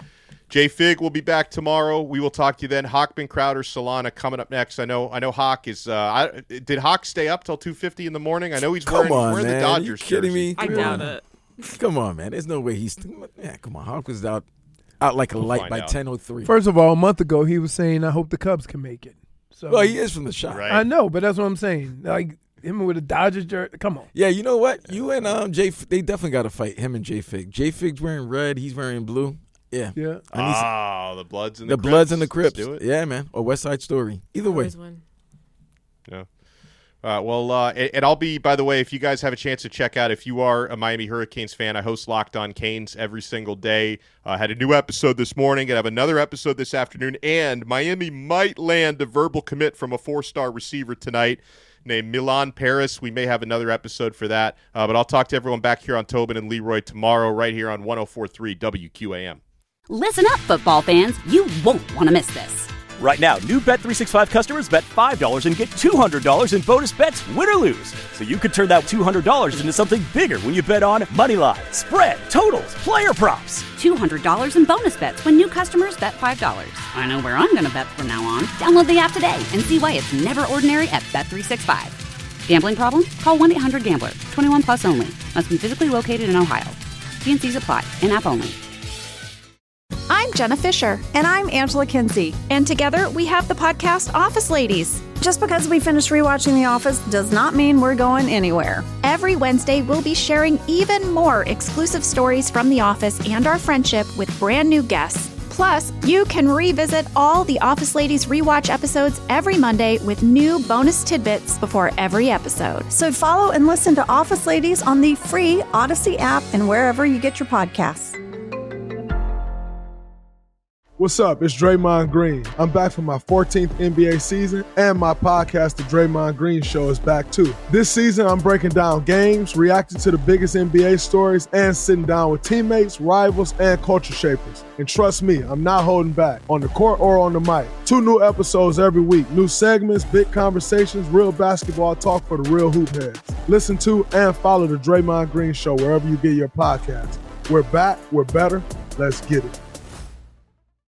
Speaker 7: Jay Fig will be back tomorrow. We will talk to you then. Hockman, Crowder, Solana coming up next. I know. I know. Hawk is. Uh, I, did Hawk stay up till two fifty in the morning? I know he's
Speaker 11: Come
Speaker 7: wearing,
Speaker 11: on,
Speaker 7: wearing
Speaker 11: man.
Speaker 7: the Dodgers.
Speaker 11: You kidding
Speaker 7: jersey.
Speaker 11: me?
Speaker 10: I
Speaker 11: Come
Speaker 10: doubt
Speaker 11: on.
Speaker 10: it.
Speaker 11: Come on, man. There's no way he's. Yeah, come on. Hawk was out, out like a
Speaker 7: We'll
Speaker 11: light
Speaker 7: find
Speaker 11: by
Speaker 7: out.
Speaker 11: ten oh three.
Speaker 9: First of all, a month ago he was saying, "I hope the Cubs can make it." So
Speaker 11: Well, he is from the shop.
Speaker 7: Right.
Speaker 9: I know, but that's what I'm saying. Like him with a Dodgers jersey. Come on.
Speaker 11: Yeah, you know what? You and um Jay, they definitely got to fight. Him and Jay Fig. Jay Fig's wearing red. He's wearing blue. Yeah.
Speaker 9: Yeah.
Speaker 11: I need some-
Speaker 7: Oh, the Bloods and the,
Speaker 11: the Bloods and the
Speaker 7: Crips.
Speaker 11: Crips.
Speaker 7: Let's do it.
Speaker 11: Yeah, man. Or West Side Story. Either way.
Speaker 10: Always win.
Speaker 7: Yeah. Uh, well, uh, and, and I'll be, by the way, if you guys have a chance to check out, if you are a Miami Hurricanes fan, I host Locked On Canes every single day. I uh, had a new episode this morning, and I have another episode this afternoon, and Miami might land a verbal commit from a four-star receiver tonight named Milan Paris. We may have another episode for that, uh, but I'll talk to everyone back here on Tobin and Leroy tomorrow right here on one oh four point three W Q A M.
Speaker 1: Listen up, football fans. You won't want to miss this.
Speaker 2: Right now, new Bet three sixty-five customers bet five dollars and get two hundred dollars in bonus bets, win or lose. So you could turn that two hundred dollars into something bigger when you bet on money line, spread, totals, player props.
Speaker 1: two hundred dollars in bonus bets when new customers bet five dollars. I know where I'm going to bet from now on. Download the app today and see why it's never ordinary at Bet three sixty-five. Gambling problem? Call one eight hundred gambler. twenty-one plus only. Must be physically located in Ohio. T N Cs apply. In-app only.
Speaker 3: I'm Jenna Fisher.
Speaker 4: And I'm Angela Kinsey.
Speaker 3: And together we have the podcast Office Ladies.
Speaker 4: Just because we finished rewatching The Office does not mean we're going anywhere.
Speaker 3: Every Wednesday, we'll be sharing even more exclusive stories from The Office and our friendship with brand new guests. Plus, you can revisit all the Office Ladies rewatch episodes every Monday with new bonus tidbits before every episode.
Speaker 4: So follow and listen to Office Ladies on the free Odyssey app and wherever you get your podcasts.
Speaker 5: What's up? It's Draymond Green. I'm back for my fourteenth N B A season, and my podcast, The Draymond Green Show, is back too. This season, I'm breaking down games, reacting to the biggest N B A stories, and sitting down with teammates, rivals, and culture shapers. And trust me, I'm not holding back, on the court or on the mic. Two new episodes every week, new segments, big conversations, real basketball talk for the real hoop heads. Listen to and follow The Draymond Green Show wherever you get your podcasts. We're back, we're better, let's get it.